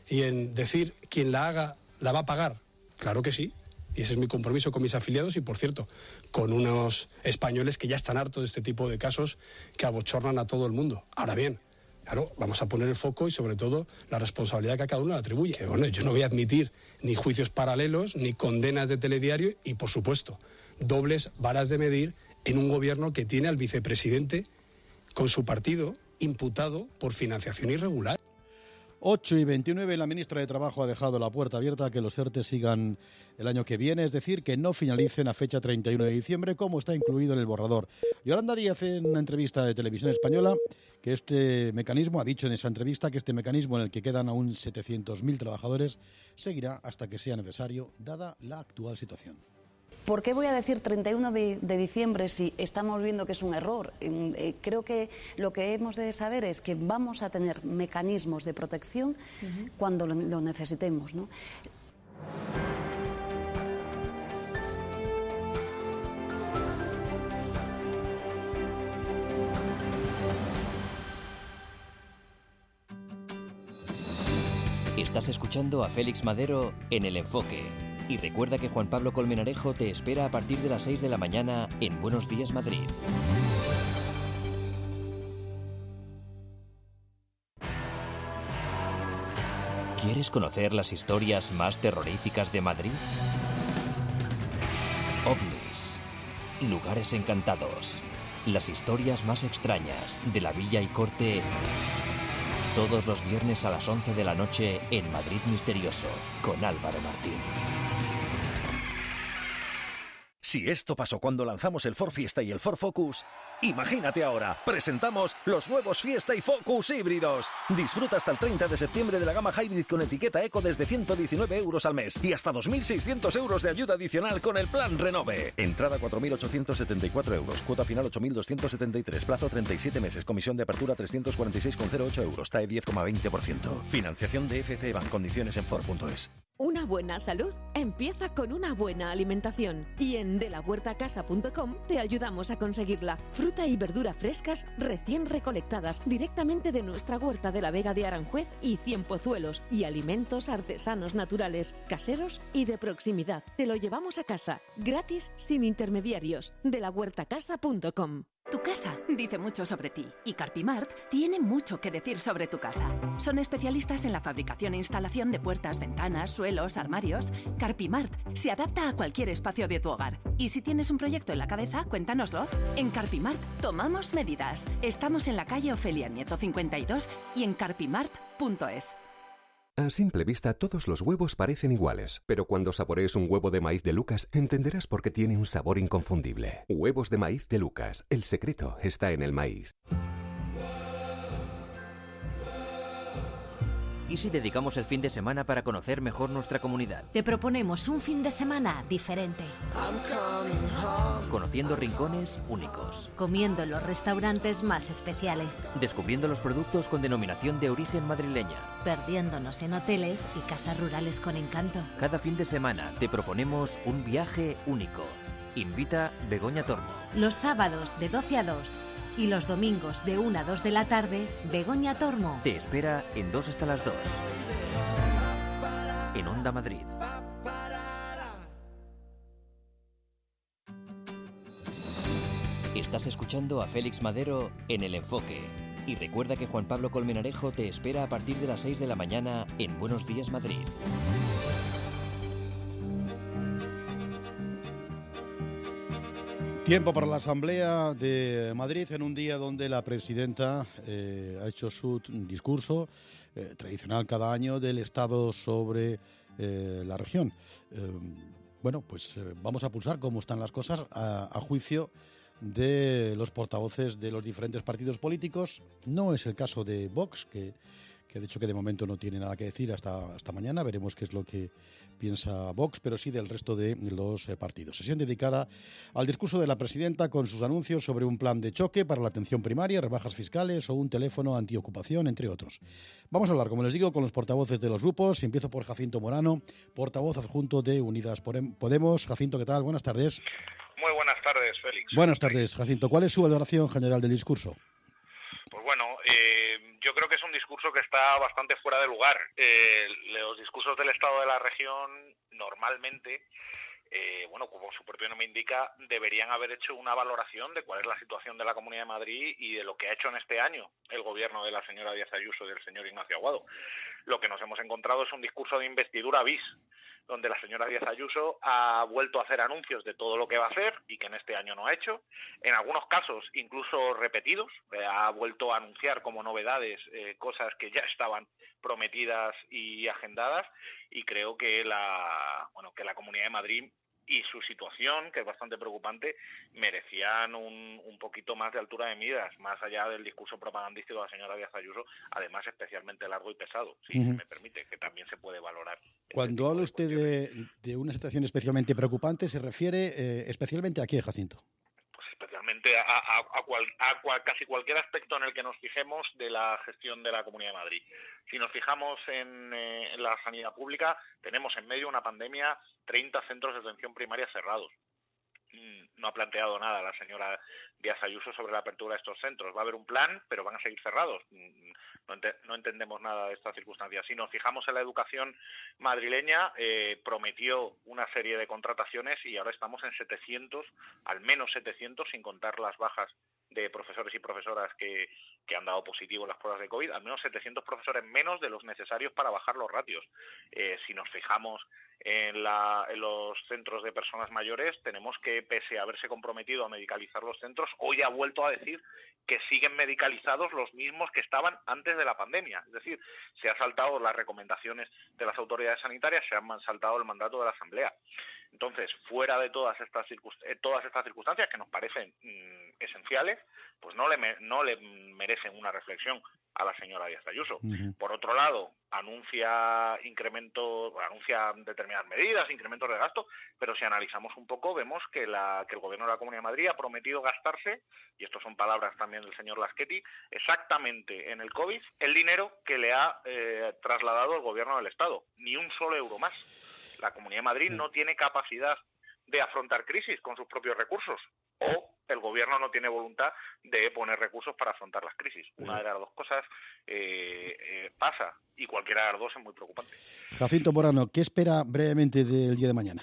y en decir quien la haga la va a pagar. Claro que sí. Y ese es mi compromiso con mis afiliados y, por cierto, con unos españoles que ya están hartos de este tipo de casos que abochornan a todo el mundo. Ahora bien, claro, vamos a poner el foco y, sobre todo, la responsabilidad que a cada uno le atribuye. Que, bueno, yo no voy a admitir ni juicios paralelos, ni condenas de telediario y, por supuesto, dobles varas de medir en un gobierno que tiene al vicepresidente con su partido imputado por financiación irregular. ocho y veintinueve, la ministra de Trabajo ha dejado la puerta abierta a que los ERTE sigan el año que viene, es decir, que no finalicen a fecha treinta y uno de diciembre, como está incluido en el borrador. Yolanda Díaz, en una entrevista de Televisión Española, que este mecanismo, ha dicho en esa entrevista que este mecanismo en el que quedan aún setecientos mil trabajadores seguirá hasta que sea necesario, dada la actual situación. ¿Por qué voy a decir treinta y uno de diciembre si estamos viendo que es un error? Eh, creo que lo que hemos de saber es que vamos a tener mecanismos de protección uh-huh. cuando lo, lo necesitemos, ¿no? Estás escuchando a Félix Madero en El Enfoque. Y recuerda que Juan Pablo Colmenarejo te espera a partir de las seis de la mañana en Buenos Días Madrid. ¿Quieres conocer las historias más terroríficas de Madrid? OVNIs, lugares encantados, las historias más extrañas de la Villa y Corte, todos los viernes a las once de la noche en Madrid Misterioso, con Álvaro Martín. Si esto pasó cuando lanzamos el Ford Fiesta y el Ford Focus, imagínate ahora, presentamos los nuevos Fiesta y Focus híbridos. Disfruta hasta el treinta de septiembre de la gama Hybrid con etiqueta Eco desde ciento diecinueve euros al mes y hasta dos mil seiscientos euros de ayuda adicional con el plan Renove. Entrada cuatro mil ochocientos setenta y cuatro euros, cuota final ocho mil doscientos setenta y tres, plazo treinta y siete meses, comisión de apertura trescientos cuarenta y seis coma cero ocho euros, T A E diez coma veinte por ciento. Financiación de F C Bank, condiciones en Ford punto es. Una buena salud empieza con una buena alimentación y en de la huerta casa punto com te ayudamos a conseguirla. Fruta y verdura frescas recién recolectadas directamente de nuestra huerta de la Vega de Aranjuez y Cienpozuelos y alimentos artesanos naturales, caseros y de proximidad. Te lo llevamos a casa, gratis, sin intermediarios. de la huerta casa punto com. Tu casa dice mucho sobre ti y Carpimart tiene mucho que decir sobre tu casa. Son especialistas en la fabricación e instalación de puertas, ventanas, suelos, armarios. Carpimart se adapta a cualquier espacio de tu hogar. Y si tienes un proyecto en la cabeza, cuéntanoslo. En Carpimart tomamos medidas. Estamos en la calle Ofelia Nieto cincuenta y dos y en carpimart punto es. A simple vista, todos los huevos parecen iguales, pero cuando saborees un huevo de maíz de Lucas, entenderás por qué tiene un sabor inconfundible. Huevos de maíz de Lucas. El secreto está en el maíz. ¿Y si dedicamos el fin de semana para conocer mejor nuestra comunidad? Te proponemos un fin de semana diferente. Conociendo rincones únicos. Comiendo en los restaurantes más especiales. Descubriendo los productos con denominación de origen madrileña. Perdiéndonos en hoteles y casas rurales con encanto. Cada fin de semana te proponemos un viaje único. Invita Begoña Tormo. Los sábados de doce a dos. Y los domingos de una a dos de la tarde, Begoña Tormo te espera en dos hasta las dos. En Onda Madrid. Estás escuchando a Félix Madero en El Enfoque. Y recuerda que Juan Pablo Colmenarejo te espera a partir de las seis de la mañana en Buenos Días Madrid. Tiempo para la Asamblea de Madrid en un día donde la presidenta eh, ha hecho su discurso eh, tradicional cada año del Estado sobre eh, la región. Eh, bueno, pues eh, vamos a pulsar cómo están las cosas a, a juicio de los portavoces de los diferentes partidos políticos. No es el caso de Vox, que, que ha dicho que de momento no tiene nada que decir hasta, hasta mañana. Veremos qué es lo que piensa Vox, pero sí del resto de los eh, partidos. Sesión dedicada al discurso de la presidenta con sus anuncios sobre un plan de choque para la atención primaria, rebajas fiscales o un teléfono antiocupación, entre otros. Vamos a hablar, como les digo, con los portavoces de los grupos. Empiezo por Jacinto Morano, portavoz adjunto de Unidas Podemos. Jacinto, ¿qué tal? Buenas tardes. Muy buenas tardes, Félix. Buenas tardes, Jacinto. ¿Cuál es su valoración general del discurso? Pues bueno, eh, Eh, yo creo que es un discurso que está bastante fuera de lugar. Eh, los discursos del Estado de la región normalmente, eh, bueno, como su propio nombre indica, deberían haber hecho una valoración de cuál es la situación de la Comunidad de Madrid y de lo que ha hecho en este año el gobierno de la señora Díaz Ayuso y del señor Ignacio Aguado. Lo que nos hemos encontrado es un discurso de investidura bis, donde la señora Díaz Ayuso ha vuelto a hacer anuncios de todo lo que va a hacer y que en este año no ha hecho. En algunos casos, incluso repetidos, eh, ha vuelto a anunciar como novedades eh, cosas que ya estaban prometidas y agendadas, y creo que la, bueno, que la Comunidad de Madrid y su situación, que es bastante preocupante, merecían un, un poquito más de altura de miras, más allá del discurso propagandístico de la señora Díaz Ayuso, además especialmente largo y pesado, si uh-huh. se me permite, que también se puede valorar. Cuando habla usted de, de una situación especialmente preocupante, ¿se refiere eh, especialmente a qué, Jacinto? Pues especialmente a, a, a, cual, a cual, casi cualquier aspecto en el que nos fijemos de la gestión de la Comunidad de Madrid. Si nos fijamos en, eh, en la sanidad pública, tenemos en medio de una pandemia treinta centros de atención primaria cerrados. No ha planteado nada la señora Díaz Ayuso sobre la apertura de estos centros. Va a haber un plan, pero van a seguir cerrados. No, ent- no entendemos nada de estas circunstancias. Si nos fijamos en la educación madrileña, eh, prometió una serie de contrataciones y ahora estamos en setecientos, al menos setecientos, sin contar las bajas de profesores y profesoras que, que han dado positivo en las pruebas de COVID, al menos setecientos profesores menos de los necesarios para bajar los ratios. Eh, si nos fijamos en, la, en los centros de personas mayores, tenemos que, pese a haberse comprometido a medicalizar los centros, hoy ha vuelto a decir que siguen medicalizados los mismos que estaban antes de la pandemia. Es decir, se han saltado las recomendaciones de las autoridades sanitarias, se han saltado el mandato de la Asamblea. Entonces, fuera de todas estas, circunst- todas estas circunstancias que nos parecen mmm, esenciales, pues no le, me- no le merecen una reflexión a la señora Díaz Ayuso. Uh-huh. Por otro lado, anuncia incrementos, anuncia determinadas medidas, incrementos de gasto, pero si analizamos un poco, vemos que, la, que el Gobierno de la Comunidad de Madrid ha prometido gastarse, y esto son palabras también del señor Laschetti, exactamente en el COVID, el dinero que le ha eh, trasladado el Gobierno del Estado. Ni un solo euro más. La Comunidad de Madrid no tiene capacidad de afrontar crisis con sus propios recursos, o el Gobierno no tiene voluntad de poner recursos para afrontar las crisis. Una de las dos cosas eh, eh, pasa, y cualquiera de las dos es muy preocupante. Jacinto Morano, ¿qué espera brevemente del día de mañana?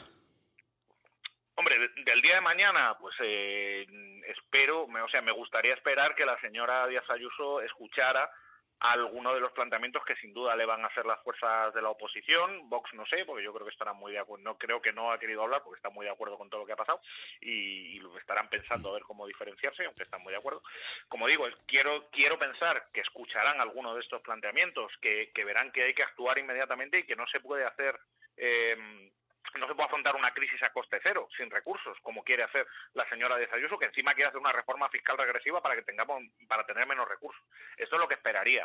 Hombre, de, del día de mañana, pues eh, espero, me, o sea, me gustaría esperar que la señora Díaz Ayuso escuchara algunos de los planteamientos que sin duda le van a hacer las fuerzas de la oposición. Vox no sé, porque yo creo que estarán muy de acuerdo, no creo que no ha querido hablar porque está muy de acuerdo con todo lo que ha pasado y, y estarán pensando a ver cómo diferenciarse, aunque están muy de acuerdo. Como digo, quiero quiero pensar que escucharán algunos de estos planteamientos, que, que verán que hay que actuar inmediatamente y que no se puede hacer... Eh, no se puede afrontar una crisis a coste cero, sin recursos, como quiere hacer la señora Díaz Ayuso, que encima quiere hacer una reforma fiscal regresiva para que tengamos, para tener menos recursos. Esto es lo que esperaría.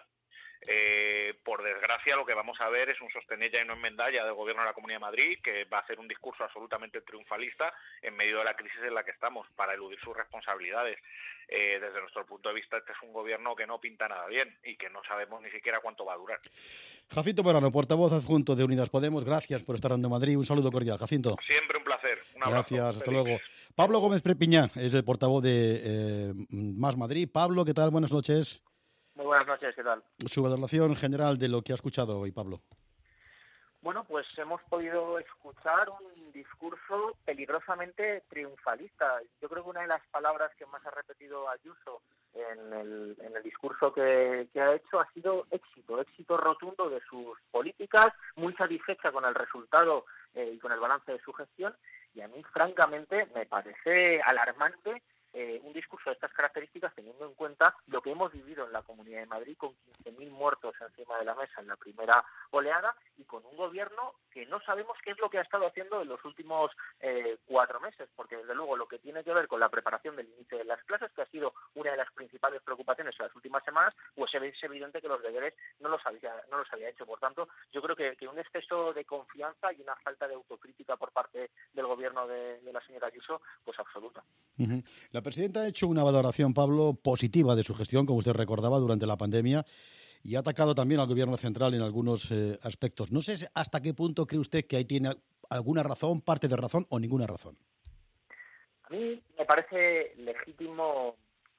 Eh, por desgracia, lo que vamos a ver es un sostenella y no enmendalla del Gobierno de la Comunidad de Madrid, que va a hacer un discurso absolutamente triunfalista en medio de la crisis en la que estamos, para eludir sus responsabilidades. Eh, desde nuestro punto de vista, este es un gobierno que no pinta nada bien y que no sabemos ni siquiera cuánto va a durar. Jacinto Morano, portavoz adjunto de Unidas Podemos, gracias por estar en Madrid. Un saludo cordial, Jacinto. Siempre un placer. Un abrazo. Gracias, hasta Feliz. luego. Pablo Gómez Prepiñá es el portavoz de eh, Más Madrid. Pablo, ¿qué tal? Buenas noches. Muy buenas noches, ¿qué tal? Su valoración general de lo que ha escuchado hoy, Pablo. Bueno, pues hemos podido escuchar un discurso peligrosamente triunfalista. Yo creo que una de las palabras que más ha repetido Ayuso en el, en el discurso que, que ha hecho ha sido éxito, éxito rotundo de sus políticas, muy satisfecha con el resultado eh, y con el balance de su gestión, y a mí, francamente, me parece alarmante Eh, un discurso de estas características, teniendo en cuenta lo que hemos vivido en la Comunidad de Madrid, con quince mil muertos encima de la mesa en la primera oleada, y con un gobierno que no sabemos qué es lo que ha estado haciendo en los últimos eh, cuatro meses, porque desde luego lo que tiene que ver con la preparación del inicio de las clases, que ha sido una de las principales preocupaciones en las últimas semanas, pues es evidente que los deberes no los había, no los había hecho. Por tanto, yo creo que, que un exceso de confianza y una falta de autocrítica por parte del gobierno de, de la señora Ayuso, pues absoluta. Uh-huh. La presidenta ha hecho una valoración, Pablo, positiva de su gestión, como usted recordaba, durante la pandemia, y ha atacado también al Gobierno central en algunos eh, aspectos. No sé hasta qué punto cree usted que ahí tiene alguna razón, parte de razón o ninguna razón. A mí me parece legítimo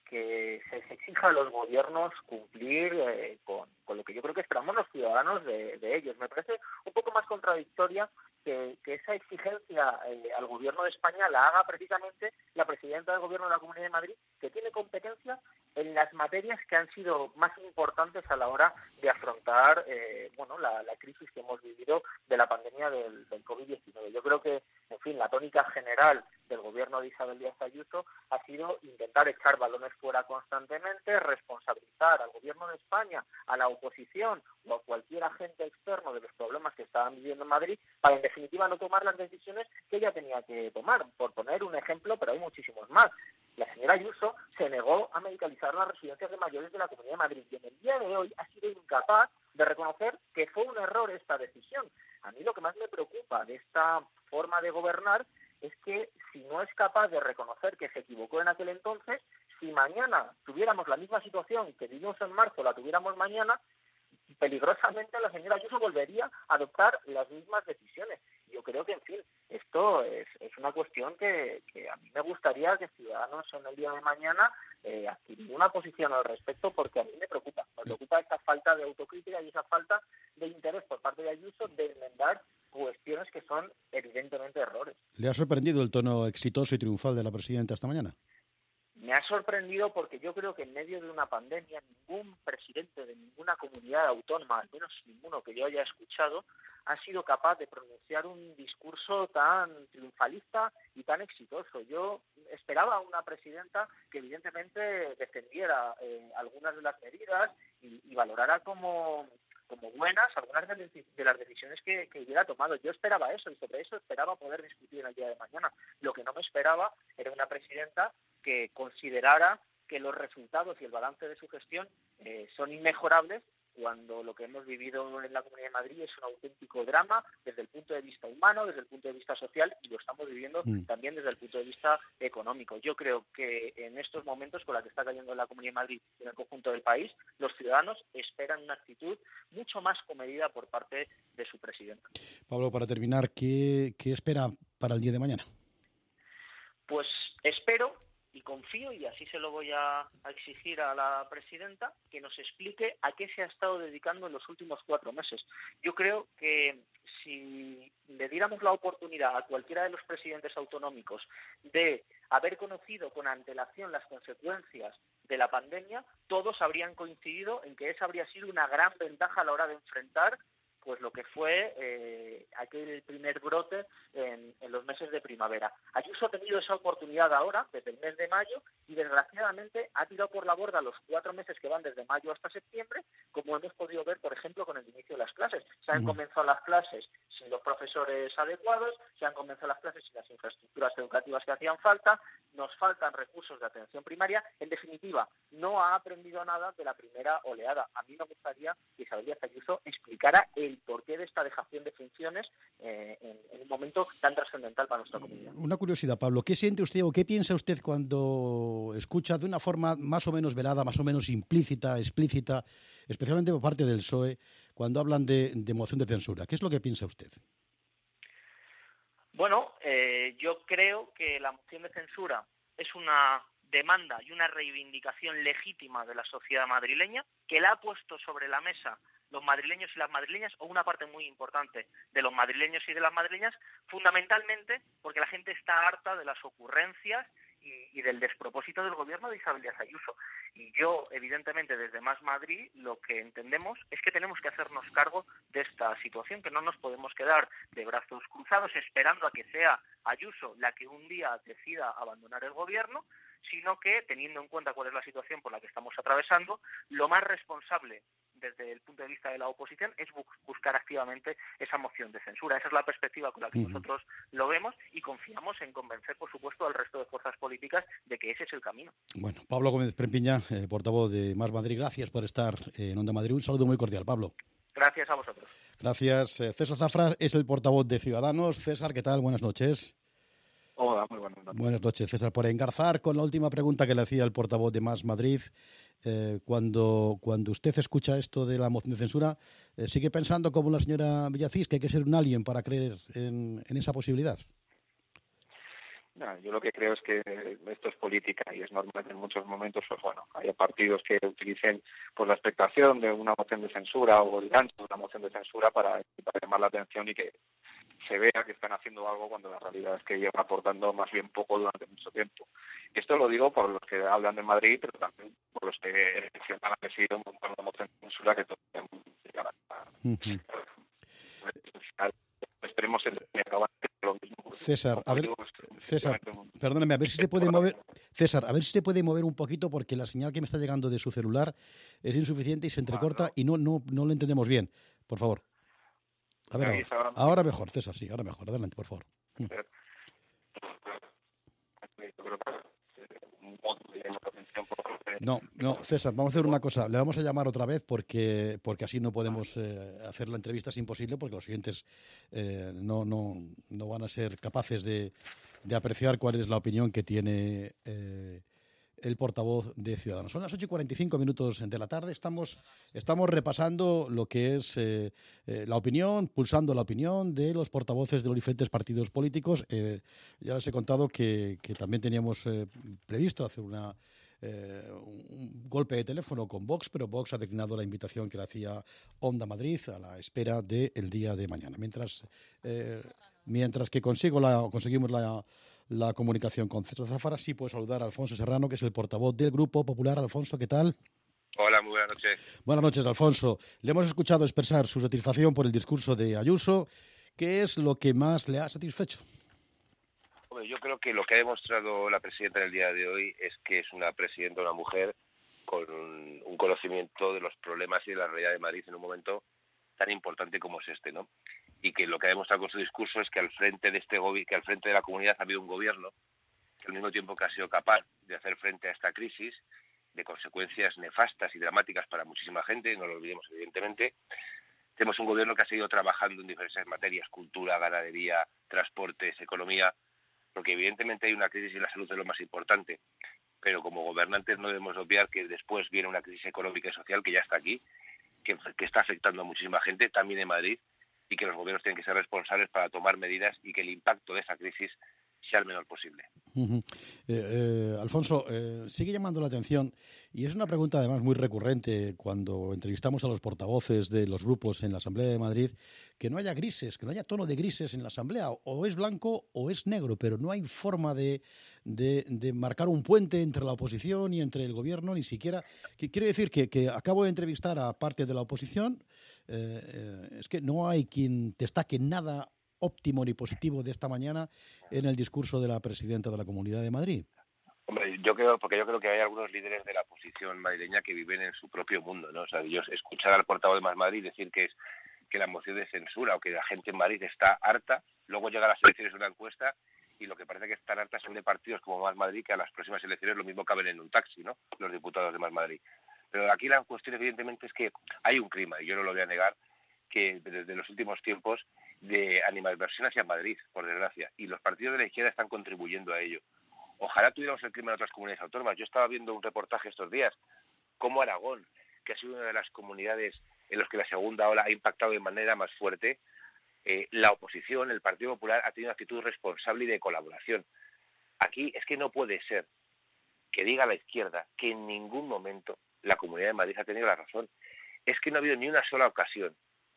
que se les exija a los gobiernos cumplir eh, con, con lo que yo creo que esperamos los ciudadanos de, de ellos. Me parece un poco más contradictoria que, que esa exigencia eh, al gobierno de España la haga precisamente la presidenta del gobierno de la Comunidad de Madrid, que tiene competencia en las materias que han sido más importantes a la hora de afrontar eh, bueno, la, la crisis que hemos vivido de la pandemia del, del covid diecinueve. Yo creo que, en fin, la tónica general del gobierno de Isabel Díaz Ayuso ha sido intentar echar balones fuera constantemente, responsabilizar al gobierno de España, a la oposición o a cualquier agente externo de los problemas que estaban viviendo en Madrid, para en definitiva no tomar las decisiones que ella tenía que tomar. Por poner un ejemplo, pero hay muchísimos más. La señora Ayuso se negó a medicalizar las residencias de mayores de la Comunidad de Madrid y en el día de hoy ha sido incapaz de reconocer que fue un error esta decisión. A mí lo que más me preocupa de esta forma de gobernar es que si no es capaz de reconocer que se equivocó en aquel entonces, si mañana tuviéramos la misma situación que vivimos en marzo, la tuviéramos mañana, peligrosamente la señora Ayuso volvería a adoptar las mismas decisiones. Yo creo que, en fin, esto es, es una cuestión que, que a mí me gustaría que Ciudadanos en el día de mañana eh, adquirir una posición al respecto, porque a mí me preocupa. Me preocupa esta falta de autocrítica y esa falta de interés por parte de Ayuso de enmendar cuestiones que son evidentemente errores. ¿Le ha sorprendido el tono exitoso y triunfal de la presidenta esta mañana? Me ha sorprendido porque yo creo que en medio de una pandemia ningún presidente de ninguna comunidad autónoma, al menos ninguno que yo haya escuchado, ha sido capaz de pronunciar un discurso tan triunfalista y tan exitoso. Yo esperaba una presidenta que evidentemente defendiera eh, algunas de las medidas y, y valorara como... como buenas algunas de las decisiones que, que hubiera tomado. Yo esperaba eso y sobre eso esperaba poder discutir en el día de mañana. Lo que no me esperaba era una presidenta que considerara que los resultados y el balance de su gestión eh, son inmejorables, cuando lo que hemos vivido en la Comunidad de Madrid es un auténtico drama desde el punto de vista humano, desde el punto de vista social, y lo estamos viviendo mm. también desde el punto de vista económico. Yo creo que en estos momentos, con la que está cayendo la Comunidad de Madrid y en el conjunto del país, los ciudadanos esperan una actitud mucho más comedida por parte de su presidenta. Pablo, para terminar, ¿qué, qué espera para el día de mañana? Pues espero y confío, y así se lo voy a, a exigir a la presidenta, que nos explique a qué se ha estado dedicando en los últimos cuatro meses. Yo creo que si le diéramos la oportunidad a cualquiera de los presidentes autonómicos de haber conocido con antelación las consecuencias de la pandemia, todos habrían coincidido en que esa habría sido una gran ventaja a la hora de enfrentar pues lo que fue eh, aquel primer brote en, en los meses de primavera. Ayuso ha tenido esa oportunidad ahora, desde el mes de mayo, y desgraciadamente ha tirado por la borda los cuatro meses que van desde mayo hasta septiembre, como hemos podido ver, por ejemplo, con el inicio de las clases. Se han comenzado las clases sin los profesores adecuados, se han comenzado las clases sin las infraestructuras educativas que hacían falta, nos faltan recursos de atención primaria. En definitiva, no ha aprendido nada de la primera oleada. A mí me gustaría que Isabel Díaz Ayuso explicara el porqué de esta dejación de funciones eh, en, en un momento tan trascendental para nuestra comunidad. Una curiosidad, Pablo, ¿qué siente usted o qué piensa usted cuando escucha de una forma más o menos velada, más o menos implícita, explícita, especialmente por parte del P S O E, cuando hablan de, de moción de censura? ¿Qué es lo que piensa usted? Bueno, eh, yo creo que la moción de censura es una demanda y una reivindicación legítima de la sociedad madrileña, que la ha puesto sobre la mesa los madrileños y las madrileñas, o una parte muy importante de los madrileños y de las madrileñas, fundamentalmente porque la gente está harta de las ocurrencias y, y del despropósito del gobierno de Isabel Díaz Ayuso. Y yo, evidentemente, desde Más Madrid, lo que entendemos es que tenemos que hacernos cargo de esta situación, que no nos podemos quedar de brazos cruzados esperando a que sea Ayuso la que un día decida abandonar el gobierno, sino que, teniendo en cuenta cuál es la situación por la que estamos atravesando, lo más responsable desde el punto de vista de la oposición es buscar activamente esa moción de censura. Esa es la perspectiva con la que uh-huh. nosotros lo vemos, y confiamos en convencer, por supuesto, al resto de fuerzas políticas de que ese es el camino. Bueno, Pablo Gómez Prempiña, eh, portavoz de Más Madrid, gracias por estar en Onda Madrid. Un saludo muy cordial, Pablo. Gracias a vosotros. Gracias. César Zafra es el portavoz de Ciudadanos. César, ¿qué tal? Buenas noches. Hola, muy buenas noches. Buenas noches, César. Por engarzar con la última pregunta que le hacía el portavoz de Más Madrid, eh, cuando, cuando usted escucha esto de la moción de censura, eh, ¿sigue pensando como la señora Villacís que hay que ser un alien para creer en, en esa posibilidad? No, yo lo que creo es que esto es política y es normal que en muchos momentos, pues bueno, haya partidos que utilicen pues la expectación de una moción de censura o el gancho de una moción de censura para, para llamar la atención y que se vea que están haciendo algo cuando la realidad es que llevan aportando más bien poco durante mucho tiempo. Y esto lo digo por los que hablan de Madrid, pero también por los que mencionan que sí montar una moción de censura que todavía llegará a... Uh-huh. Esperemos que acabar lo mismo. César, a ver, César, perdóname, a ver si se puede mover, César, a ver si se puede mover un poquito porque la señal que me está llegando de su celular es insuficiente y se entrecorta ah, no. y no, no, no lo entendemos bien. Por favor. A ver, ahora, ahora mejor, César, sí, ahora mejor. Adelante, por favor. No, no, César, vamos a hacer una cosa. Le vamos a llamar otra vez porque porque así no podemos eh, hacer la entrevista, es imposible porque los siguientes eh, no, no, no van a ser capaces de, de apreciar cuál es la opinión que tiene eh, el portavoz de Ciudadanos. Son las ocho y cuarenta y cinco minutos de la tarde. Estamos, estamos repasando lo que es eh, eh, la opinión, pulsando la opinión de los portavoces de los diferentes partidos políticos. Eh, ya les he contado que, que también teníamos eh, previsto hacer una... Eh, un golpe de teléfono con Vox, pero Vox ha declinado la invitación que le hacía Onda Madrid a la espera del día de mañana. Mientras, eh, mientras que consigo la, conseguimos la, la comunicación con César Zafara, sí puedo saludar a Alfonso Serrano, que es el portavoz del Grupo Popular. Alfonso, ¿qué tal? Hola, muy buenas noches. Buenas noches, Alfonso. Le hemos escuchado expresar su satisfacción por el discurso de Ayuso. ¿Qué es lo que más le ha satisfecho? Yo creo que lo que ha demostrado la presidenta en el día de hoy es que es una presidenta, una mujer con un conocimiento de los problemas y de la realidad de Madrid en un momento tan importante como es este, ¿no? Y que lo que ha demostrado con su discurso es que al frente de este gobi- que al frente de la comunidad ha habido un gobierno que al mismo tiempo que ha sido capaz de hacer frente a esta crisis de consecuencias nefastas y dramáticas para muchísima gente, no lo olvidemos evidentemente. Tenemos un gobierno que ha seguido trabajando en diversas materias, cultura, ganadería, transportes, economía, porque evidentemente hay una crisis y la salud es lo más importante, pero como gobernantes no debemos obviar que después viene una crisis económica y social que ya está aquí, que, que está afectando a muchísima gente, también en Madrid, y que los gobiernos tienen que ser responsables para tomar medidas y que el impacto de esa crisis sea el menor posible. Uh-huh. eh, eh, Alfonso, eh, sigue llamando la atención, y es una pregunta además muy recurrente cuando entrevistamos a los portavoces de los grupos en la Asamblea de Madrid, que no haya grises, que no haya tono de grises en la Asamblea, o es blanco o es negro, pero no hay forma de, de, de marcar un puente entre la oposición y entre el gobierno, ni siquiera. Que, quiero decir que, que acabo de entrevistar a parte de la oposición, eh, eh, es que no hay quien destaque nada óptimo ni positivo de esta mañana en el discurso de la presidenta de la Comunidad de Madrid. Hombre, yo creo, porque yo creo que hay algunos líderes de la oposición madrileña que viven en su propio mundo, ¿no? O sea, yo escuchar al portavoz de Más Madrid decir que es que la moción de censura o que la gente en Madrid está harta, luego llega a las elecciones una encuesta y lo que parece que están hartas son de partidos como Más Madrid, que a las próximas elecciones lo mismo caben en un taxi, ¿no? Los diputados de Más Madrid. Pero aquí la cuestión evidentemente es que hay un clima, y yo no lo voy a negar, que desde los últimos tiempos de animadversión hacia Madrid, por desgracia, y los partidos de la izquierda están contribuyendo a ello. Ojalá tuviéramos el clima en otras comunidades autónomas. Yo estaba viendo un reportaje estos días, cómo Aragón, que ha sido una de las comunidades en las que la segunda ola ha impactado de manera más fuerte, eh, la oposición, el Partido Popular, ha tenido una actitud responsable y de colaboración. Aquí es que no puede ser que diga la izquierda que en ningún momento la Comunidad de Madrid ha tenido la razón. Es que no ha habido ni una sola ocasión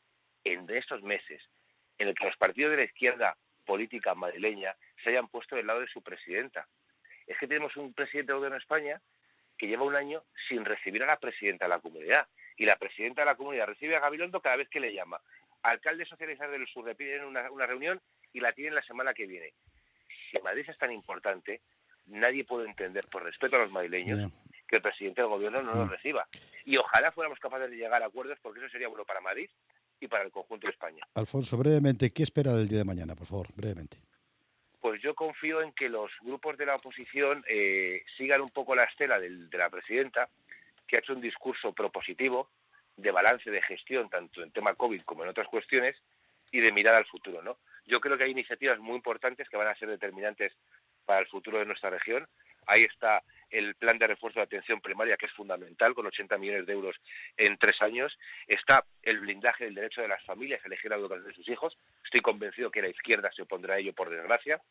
en estos meses en el que los partidos de la izquierda política madrileña se hayan puesto del lado de su presidenta. Es que tenemos un presidente del gobierno de España que lleva un año sin recibir a la presidenta de la comunidad, y la presidenta de la comunidad recibe a Gabilondo cada vez que le llama. Alcaldes socialistas del sur le piden una, una reunión y la tienen la semana que viene. Si Madrid es tan importante, nadie puede entender, por respeto a los madrileños, yeah. que el presidente del gobierno no nos reciba. Y ojalá fuéramos capaces de llegar a acuerdos, porque eso sería bueno para Madrid y para el conjunto de España. Alfonso, brevemente, ¿qué espera del día de mañana, por favor? Brevemente. Pues yo confío en que los grupos de la oposición eh, sigan un poco la estela del, de la presidenta, que ha hecho un discurso propositivo, de balance, de gestión, tanto en tema COVID como en otras cuestiones, y de mirada al futuro, ¿no? Yo creo que hay iniciativas muy importantes que van a ser determinantes para el futuro de nuestra región. Ahí está el plan de refuerzo de atención primaria, que es fundamental, con ochenta millones de euros en tres años. Está el blindaje del derecho de las familias a elegir la educación de sus hijos. Estoy convencido que la izquierda se opondrá a ello, por desgracia.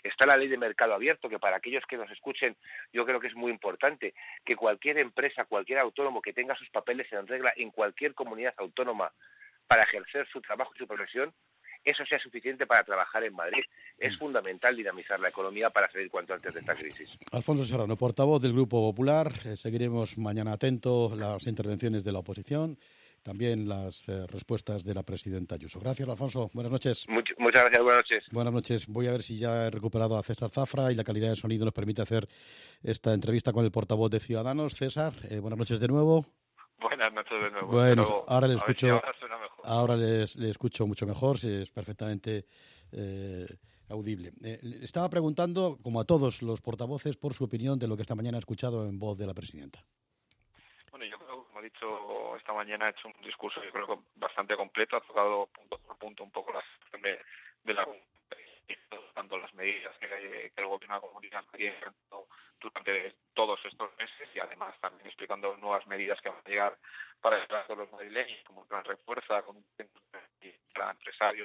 Está la ley de mercado abierto, que para aquellos que nos escuchen yo creo que es muy importante, que cualquier empresa, cualquier autónomo que tenga sus papeles en regla en cualquier comunidad autónoma para ejercer su trabajo y su profesión, eso sea suficiente para trabajar en Madrid. Es fundamental dinamizar la economía para salir cuanto antes de esta crisis. Alfonso Serrano, portavoz del Grupo Popular. Eh, seguiremos mañana atentos las intervenciones de la oposición, también las eh, respuestas de la presidenta Ayuso. Gracias, Alfonso. Buenas noches. Much, muchas gracias. Buenas noches. Buenas noches. Voy a ver si ya he recuperado a César Zafra y la calidad de sonido nos permite hacer esta entrevista con el portavoz de Ciudadanos. César, eh, buenas noches de nuevo. Buenas noches de nuevo. Bueno, Pero, ahora le escucho, si ahora, suena mejor. ahora les, le escucho mucho mejor, sí, es perfectamente eh, audible. Eh, le estaba preguntando, como a todos los portavoces, por su opinión de lo que esta mañana ha escuchado en voz de la presidenta. Bueno, yo creo, como he dicho esta mañana, ha hecho un discurso, yo creo que bastante completo, ha tocado punto por punto un poco la situación de, de la tanto las medidas que, que el gobierno de la Comunidad ha enfrentado durante todos estos meses y además también explicando nuevas medidas que van a llegar para el trato de los madrileños, como plan refuerza, con para empresarios.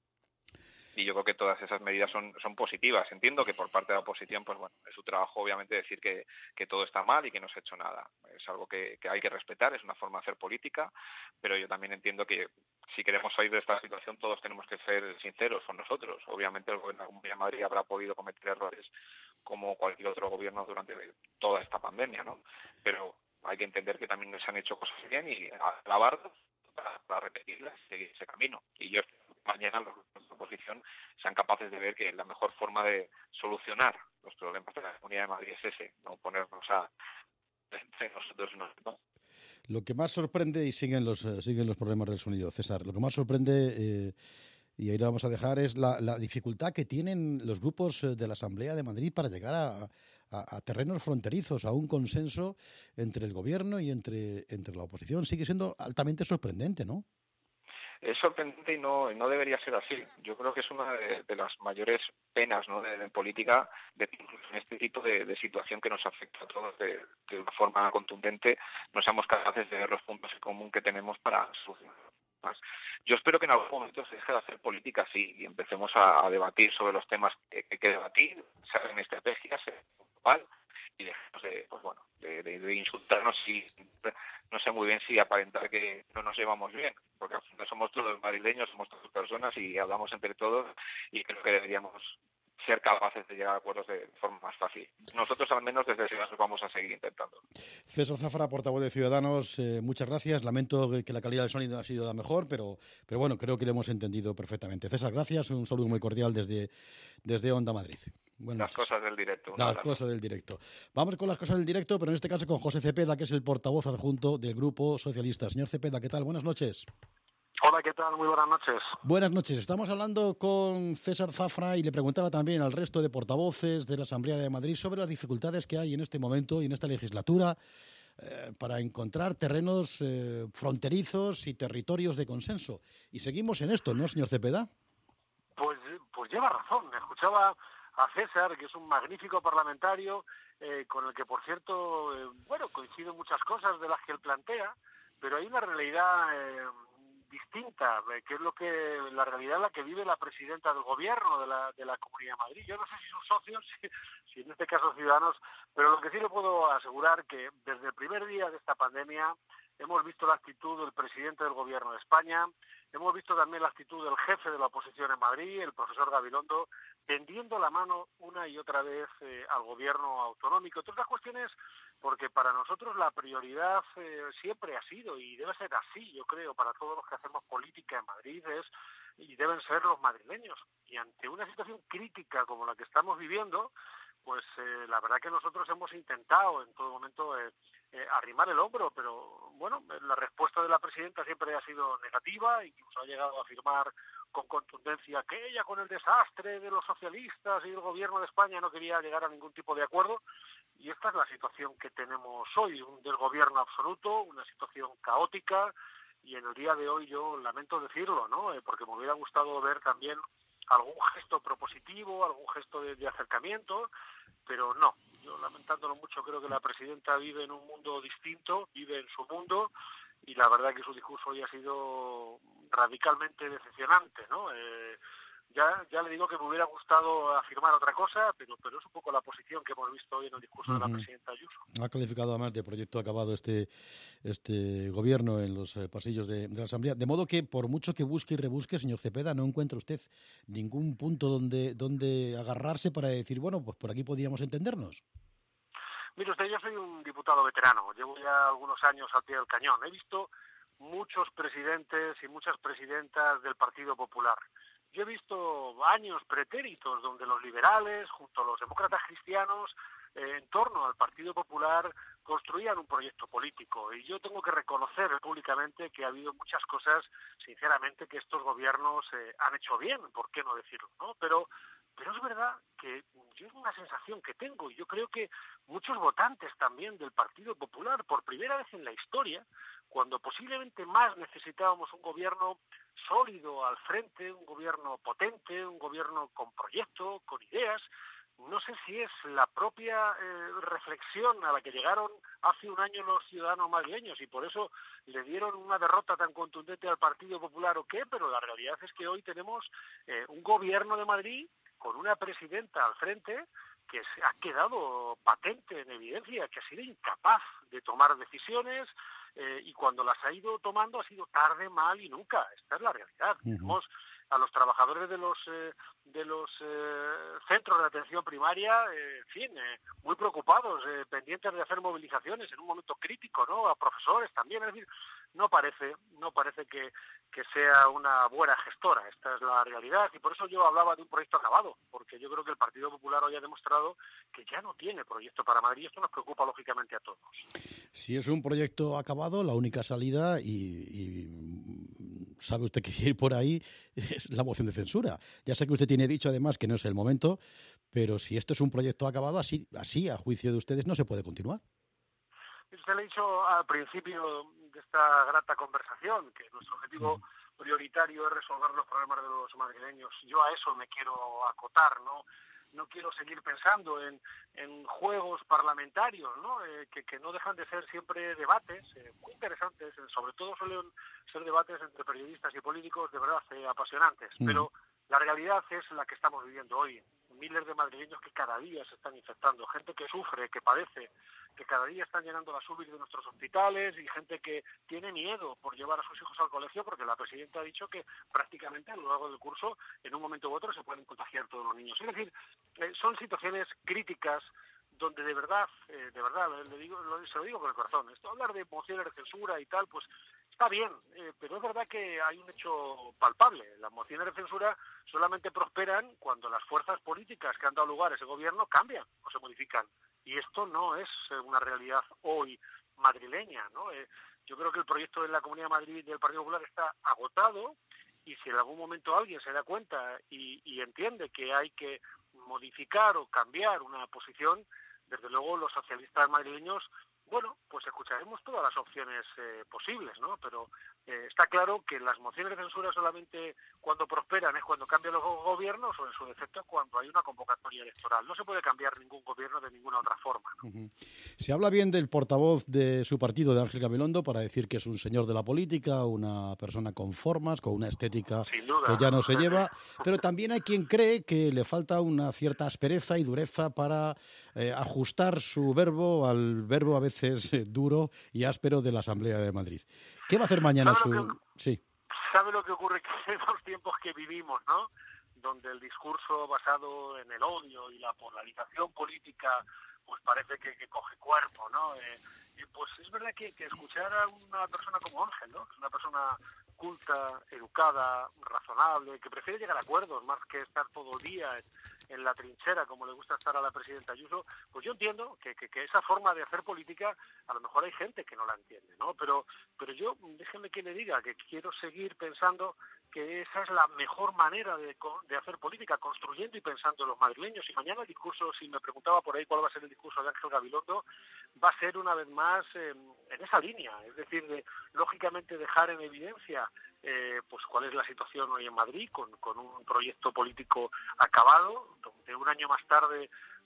Y yo creo que todas esas medidas son, son positivas. Entiendo que por parte de la oposición, pues bueno, es su trabajo obviamente decir que, que todo está mal y que no se ha hecho nada. Es algo que, que hay que respetar, es una forma de hacer política, pero yo también entiendo que si queremos salir de esta situación todos tenemos que ser sinceros con nosotros. Obviamente el gobierno de la Comunidad de Madrid habrá podido cometer errores como cualquier otro gobierno durante toda esta pandemia, ¿no? Pero hay que entender que también se han hecho cosas bien y alabarlos para, para repetirlas y seguir ese camino. Y yo espero que mañana los grupos de oposición sean capaces de ver que la mejor forma de solucionar los problemas de la Comunidad de Madrid es ese, no ponernos a entre nosotros no. Lo que más sorprende, y siguen los eh, siguen los problemas del sonido, César, lo que más sorprende, eh, y ahí lo vamos a dejar, es la, la dificultad que tienen los grupos de la Asamblea de Madrid para llegar a, a, a terrenos fronterizos, a un consenso entre el gobierno y entre, entre la oposición. Sigue siendo altamente sorprendente, ¿no? Es sorprendente y no, no debería ser así. Yo creo que es una de, de las mayores penas, ¿no?, de, de política, de en este tipo de, de situación que nos afecta a todos de, de una forma contundente, no seamos capaces de ver los puntos en común que tenemos para solucionar. Yo espero que en algún momento se deje de hacer política así y empecemos a, a debatir sobre los temas que hay que debatir, se hagan estrategias, se global, y dejemos de, pues bueno, de, de, de insultarnos y no sé muy bien si aparentar que no nos llevamos bien, porque al final somos todos madrileños, somos todas personas y hablamos entre todos y creo que deberíamos ser capaces de llegar a acuerdos de forma más fácil. Nosotros al menos desde Ciudadanos vamos a seguir intentando. César Zafra, portavoz de Ciudadanos, eh, muchas gracias. Lamento que la calidad del sonido ha sido la mejor, pero, pero bueno, creo que lo hemos entendido perfectamente. César, gracias. Un saludo muy cordial desde, desde Onda Madrid. Buenas las noches. Cosas del directo. Las cosas del directo. Vamos con las cosas del directo, pero en este caso con José Cepeda, que es el portavoz adjunto del Grupo Socialista. Señor Cepeda, ¿qué tal? Buenas noches. Hola, ¿qué tal? Muy buenas noches. Buenas noches. Estamos hablando con César Zafra y le preguntaba también al resto de portavoces de la Asamblea de Madrid sobre las dificultades que hay en este momento y en esta legislatura eh, para encontrar terrenos eh, fronterizos y territorios de consenso. Y seguimos en esto, ¿no, señor Cepeda? Pues, pues lleva razón. Escuchaba a César, que es un magnífico parlamentario, eh, con el que, por cierto, eh, bueno, coinciden muchas cosas de las que él plantea, pero hay una realidad Eh, distinta, que es lo que la realidad en la que vive la presidenta del gobierno de la, de la Comunidad de Madrid. Yo no sé si sus socios, si, si en este caso Ciudadanos, pero lo que sí le puedo asegurar que desde el primer día de esta pandemia hemos visto la actitud del presidente del gobierno de España, hemos visto también la actitud del jefe de la oposición en Madrid, el profesor Gabilondo, tendiendo la mano una y otra vez eh, al gobierno autonómico. Entre otras cuestiones, porque para nosotros la prioridad eh, siempre ha sido, y debe ser así, yo creo, para todos los que hacemos política en Madrid, es y deben ser los madrileños. Y ante una situación crítica como la que estamos viviendo, pues eh, la verdad que nosotros hemos intentado en todo momento eh, eh, arrimar el hombro, pero bueno, la respuesta de la presidenta siempre ha sido negativa, incluso ha llegado a afirmar con contundencia que ella, con el desastre de los socialistas y el gobierno de España, no quería llegar a ningún tipo de acuerdo. Y esta es la situación que tenemos hoy, un desgobierno absoluto, una situación caótica, y en el día de hoy yo lamento decirlo, ¿no? Eh, porque me hubiera gustado ver también algún gesto propositivo, algún gesto de, de acercamiento, pero no. Yo, lamentándolo mucho, creo que la presidenta vive en un mundo distinto, vive en su mundo, y la verdad que su discurso hoy ha sido radicalmente decepcionante, ¿no? Eh, Ya, ya le digo que me hubiera gustado afirmar otra cosa, pero, pero es un poco la posición que hemos visto hoy en el discurso uh-huh. de la presidenta Ayuso. Ha calificado además de proyecto acabado este, este gobierno en los eh, pasillos de, de la Asamblea, de modo que por mucho que busque y rebusque, señor Cepeda, no encuentra usted ningún punto donde, donde agarrarse para decir, bueno, pues por aquí podríamos entendernos. Mire usted, yo soy un diputado veterano, llevo ya algunos años al pie del cañón. He visto muchos presidentes y muchas presidentas del Partido Popular. Yo he visto años pretéritos donde los liberales, junto a los demócratas cristianos, eh, en torno al Partido Popular, construían un proyecto político. Y yo tengo que reconocer públicamente que ha habido muchas cosas, sinceramente, que estos gobiernos eh, han hecho bien, ¿por qué no decirlo?, ¿no? Pero, pero es verdad que yo es una sensación que tengo, y yo creo que muchos votantes también del Partido Popular, por primera vez en la historia, cuando posiblemente más necesitábamos un gobierno sólido al frente, un gobierno potente, un gobierno con proyecto, con ideas. No sé si es la propia eh, reflexión a la que llegaron hace un año los ciudadanos madrileños y por eso le dieron una derrota tan contundente al Partido Popular o qué, pero la realidad es que hoy tenemos eh, un gobierno de Madrid con una presidenta al frente que se ha quedado patente en evidencia, que ha sido incapaz de tomar decisiones eh, y cuando las ha ido tomando ha sido tarde, mal y nunca. Esta es la realidad. Uh-huh. Tenemos a los trabajadores de los eh, de los eh, centros de atención primaria, eh, en fin, eh, muy preocupados, eh, pendientes de hacer movilizaciones en un momento crítico, ¿no? A profesores también, es decir, no parece, no parece que, que sea una buena gestora. Esta es la realidad y por eso yo hablaba de un proyecto acabado, porque yo creo que el Partido Popular hoy ha demostrado que ya no tiene proyecto para Madrid y esto nos preocupa lógicamente a todos. Si es un proyecto acabado, la única salida, y, y sabe usted que ir por ahí, es la moción de censura. Ya sé que usted tiene dicho además que no es el momento, pero si esto es un proyecto acabado, así, así a juicio de ustedes no se puede continuar. Usted le ha dicho al principio de esta grata conversación que nuestro objetivo prioritario es resolver los problemas de los madrileños. Yo a eso me quiero acotar, ¿no? No quiero seguir pensando en, en juegos parlamentarios, ¿no? Eh, que, que no dejan de ser siempre debates eh, muy interesantes, eh, sobre todo suelen ser debates entre periodistas y políticos de verdad eh, apasionantes, mm. pero la realidad es la que estamos viviendo hoy. Miles de madrileños que cada día se están infectando, gente que sufre, que padece, que cada día están llenando las U B I de nuestros hospitales y gente que tiene miedo por llevar a sus hijos al colegio porque la presidenta ha dicho que prácticamente a lo largo del curso, en un momento u otro, se pueden contagiar todos los niños. Es decir, eh, son situaciones críticas donde de verdad, eh, de verdad, le digo, lo, se lo digo con el corazón, esto hablar de mociones de censura y tal, pues está bien, eh, pero es verdad que hay un hecho palpable. Las mociones de censura solamente prosperan cuando las fuerzas políticas que han dado lugar a ese gobierno cambian o se modifican. Y esto no es una realidad hoy madrileña, ¿no? Eh, yo creo que el proyecto de la Comunidad de Madrid del Partido Popular está agotado y si en algún momento alguien se da cuenta y, y entiende que hay que modificar o cambiar una posición, desde luego los socialistas madrileños, bueno, pues escucharemos todas las opciones eh, posibles, ¿no? Pero eh, está claro que las mociones de censura solamente cuando prosperan es cuando cambian los gobiernos o en su defecto cuando hay una convocatoria electoral. No se puede cambiar ningún gobierno de ninguna otra forma, ¿no? Uh-huh. Se habla bien del portavoz de su partido, de Ángel Gabilondo, para decir que es un señor de la política, una persona con formas, con una estética que ya no se lleva, pero también hay quien cree que le falta una cierta aspereza y dureza para eh, ajustar su verbo al verbo a veces duro y áspero de la Asamblea de Madrid. ¿Qué va a hacer mañana su...? Que, sí. ¿Sabe lo que ocurre? Que en los tiempos que vivimos, ¿no? Donde el discurso basado en el odio y la polarización política pues parece que, que coge cuerpo, ¿no? Eh, y pues es verdad que, que escuchar a una persona como Ángel, ¿no? Que es una persona culta, educada, razonable, que prefiere llegar a acuerdos más que estar todo el día en, en la trinchera como le gusta estar a la presidenta Ayuso, pues yo entiendo que, que, que esa forma de hacer política a lo mejor hay gente que no la entiende, ¿no? Pero, pero yo, déjeme que le diga que quiero seguir pensando que esa es la mejor manera de, de hacer política, construyendo y pensando en los madrileños. Y mañana el discurso, si me preguntaba por ahí cuál va a ser el discurso de Ángel Gabilondo, va a ser una vez más eh, en esa línea, es decir, de lógicamente dejar en evidencia eh, pues cuál es la situación hoy en Madrid, con, con un proyecto político acabado, donde un año más tarde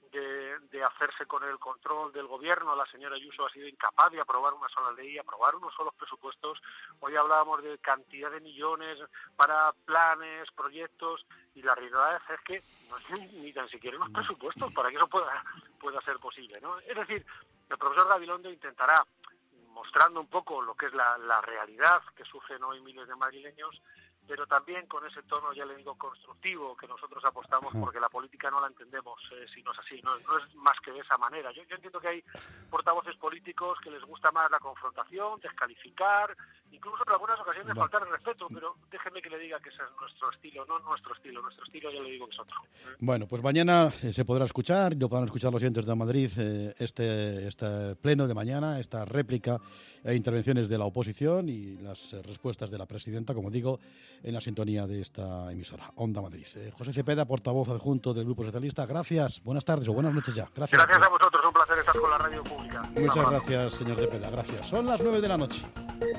de, de hacerse con el control del gobierno. La señora Ayuso ha sido incapaz de aprobar una sola ley, aprobar unos solos presupuestos. Hoy hablábamos de cantidad de millones para planes, proyectos, y la realidad es que no hay ni tan siquiera unos presupuestos para que eso pueda, pueda ser posible, ¿no? Es decir, el profesor Gabilondo intentará, mostrando un poco lo que es la, la realidad que sufren hoy miles de madrileños, pero también con ese tono, ya le digo, constructivo, que nosotros apostamos, porque la política no la entendemos eh, si no es así, no, no es más que de esa manera. Yo, yo entiendo que hay portavoces políticos que les gusta más la confrontación, descalificar, incluso en algunas ocasiones Vale. faltar el respeto, pero déjeme que le diga que ese es nuestro estilo, no nuestro estilo, nuestro estilo ya le digo que es otro. Bueno, pues mañana eh, se podrá escuchar, lo podrán escuchar los oyentes de Madrid, eh, este, este pleno de mañana, esta réplica e intervenciones de la oposición y las eh, respuestas de la presidenta, como digo, en la sintonía de esta emisora, Onda Madrid. Eh, José Cepeda, portavoz adjunto del Grupo Socialista, gracias, buenas tardes o buenas noches ya. Gracias. Gracias a vosotros, un placer estar con la radio pública. Muchas gracias, señor Cepeda, gracias. Son las nueve de la noche.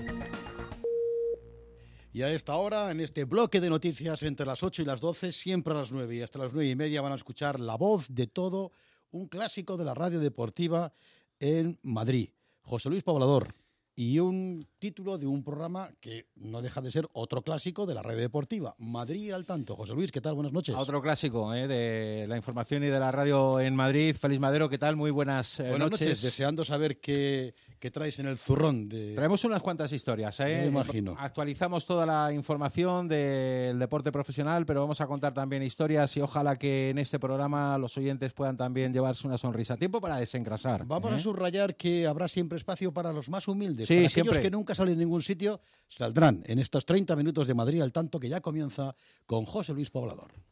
Y a esta hora, en este bloque de noticias entre las ocho y las doce, siempre a las nueve y hasta las nueve y media van a escuchar La Voz de Todo, un clásico de la radio deportiva en Madrid. José Luis Poblador, y un título de un programa que no deja de ser otro clásico de la radio deportiva, Madrid al tanto. José Luis, ¿qué tal? Buenas noches. A otro clásico eh, de la información y de la radio en Madrid. Félix Madero, ¿qué tal? Muy buenas, eh, buenas noches. noches. Deseando saber qué, qué traes en el zurrón. De... Traemos unas cuantas historias. ¿eh? Me imagino. Actualizamos toda la información del deporte profesional, pero vamos a contar también historias y ojalá que en este programa los oyentes puedan también llevarse una sonrisa. Tiempo para desengrasar. Vamos ¿eh? a subrayar que habrá siempre espacio para los más humildes. Sí, para siempre. aquellos que nunca salen en ningún sitio, saldrán en estos treinta minutos de Madrid al tanto, que ya comienza con José Luis Poblador.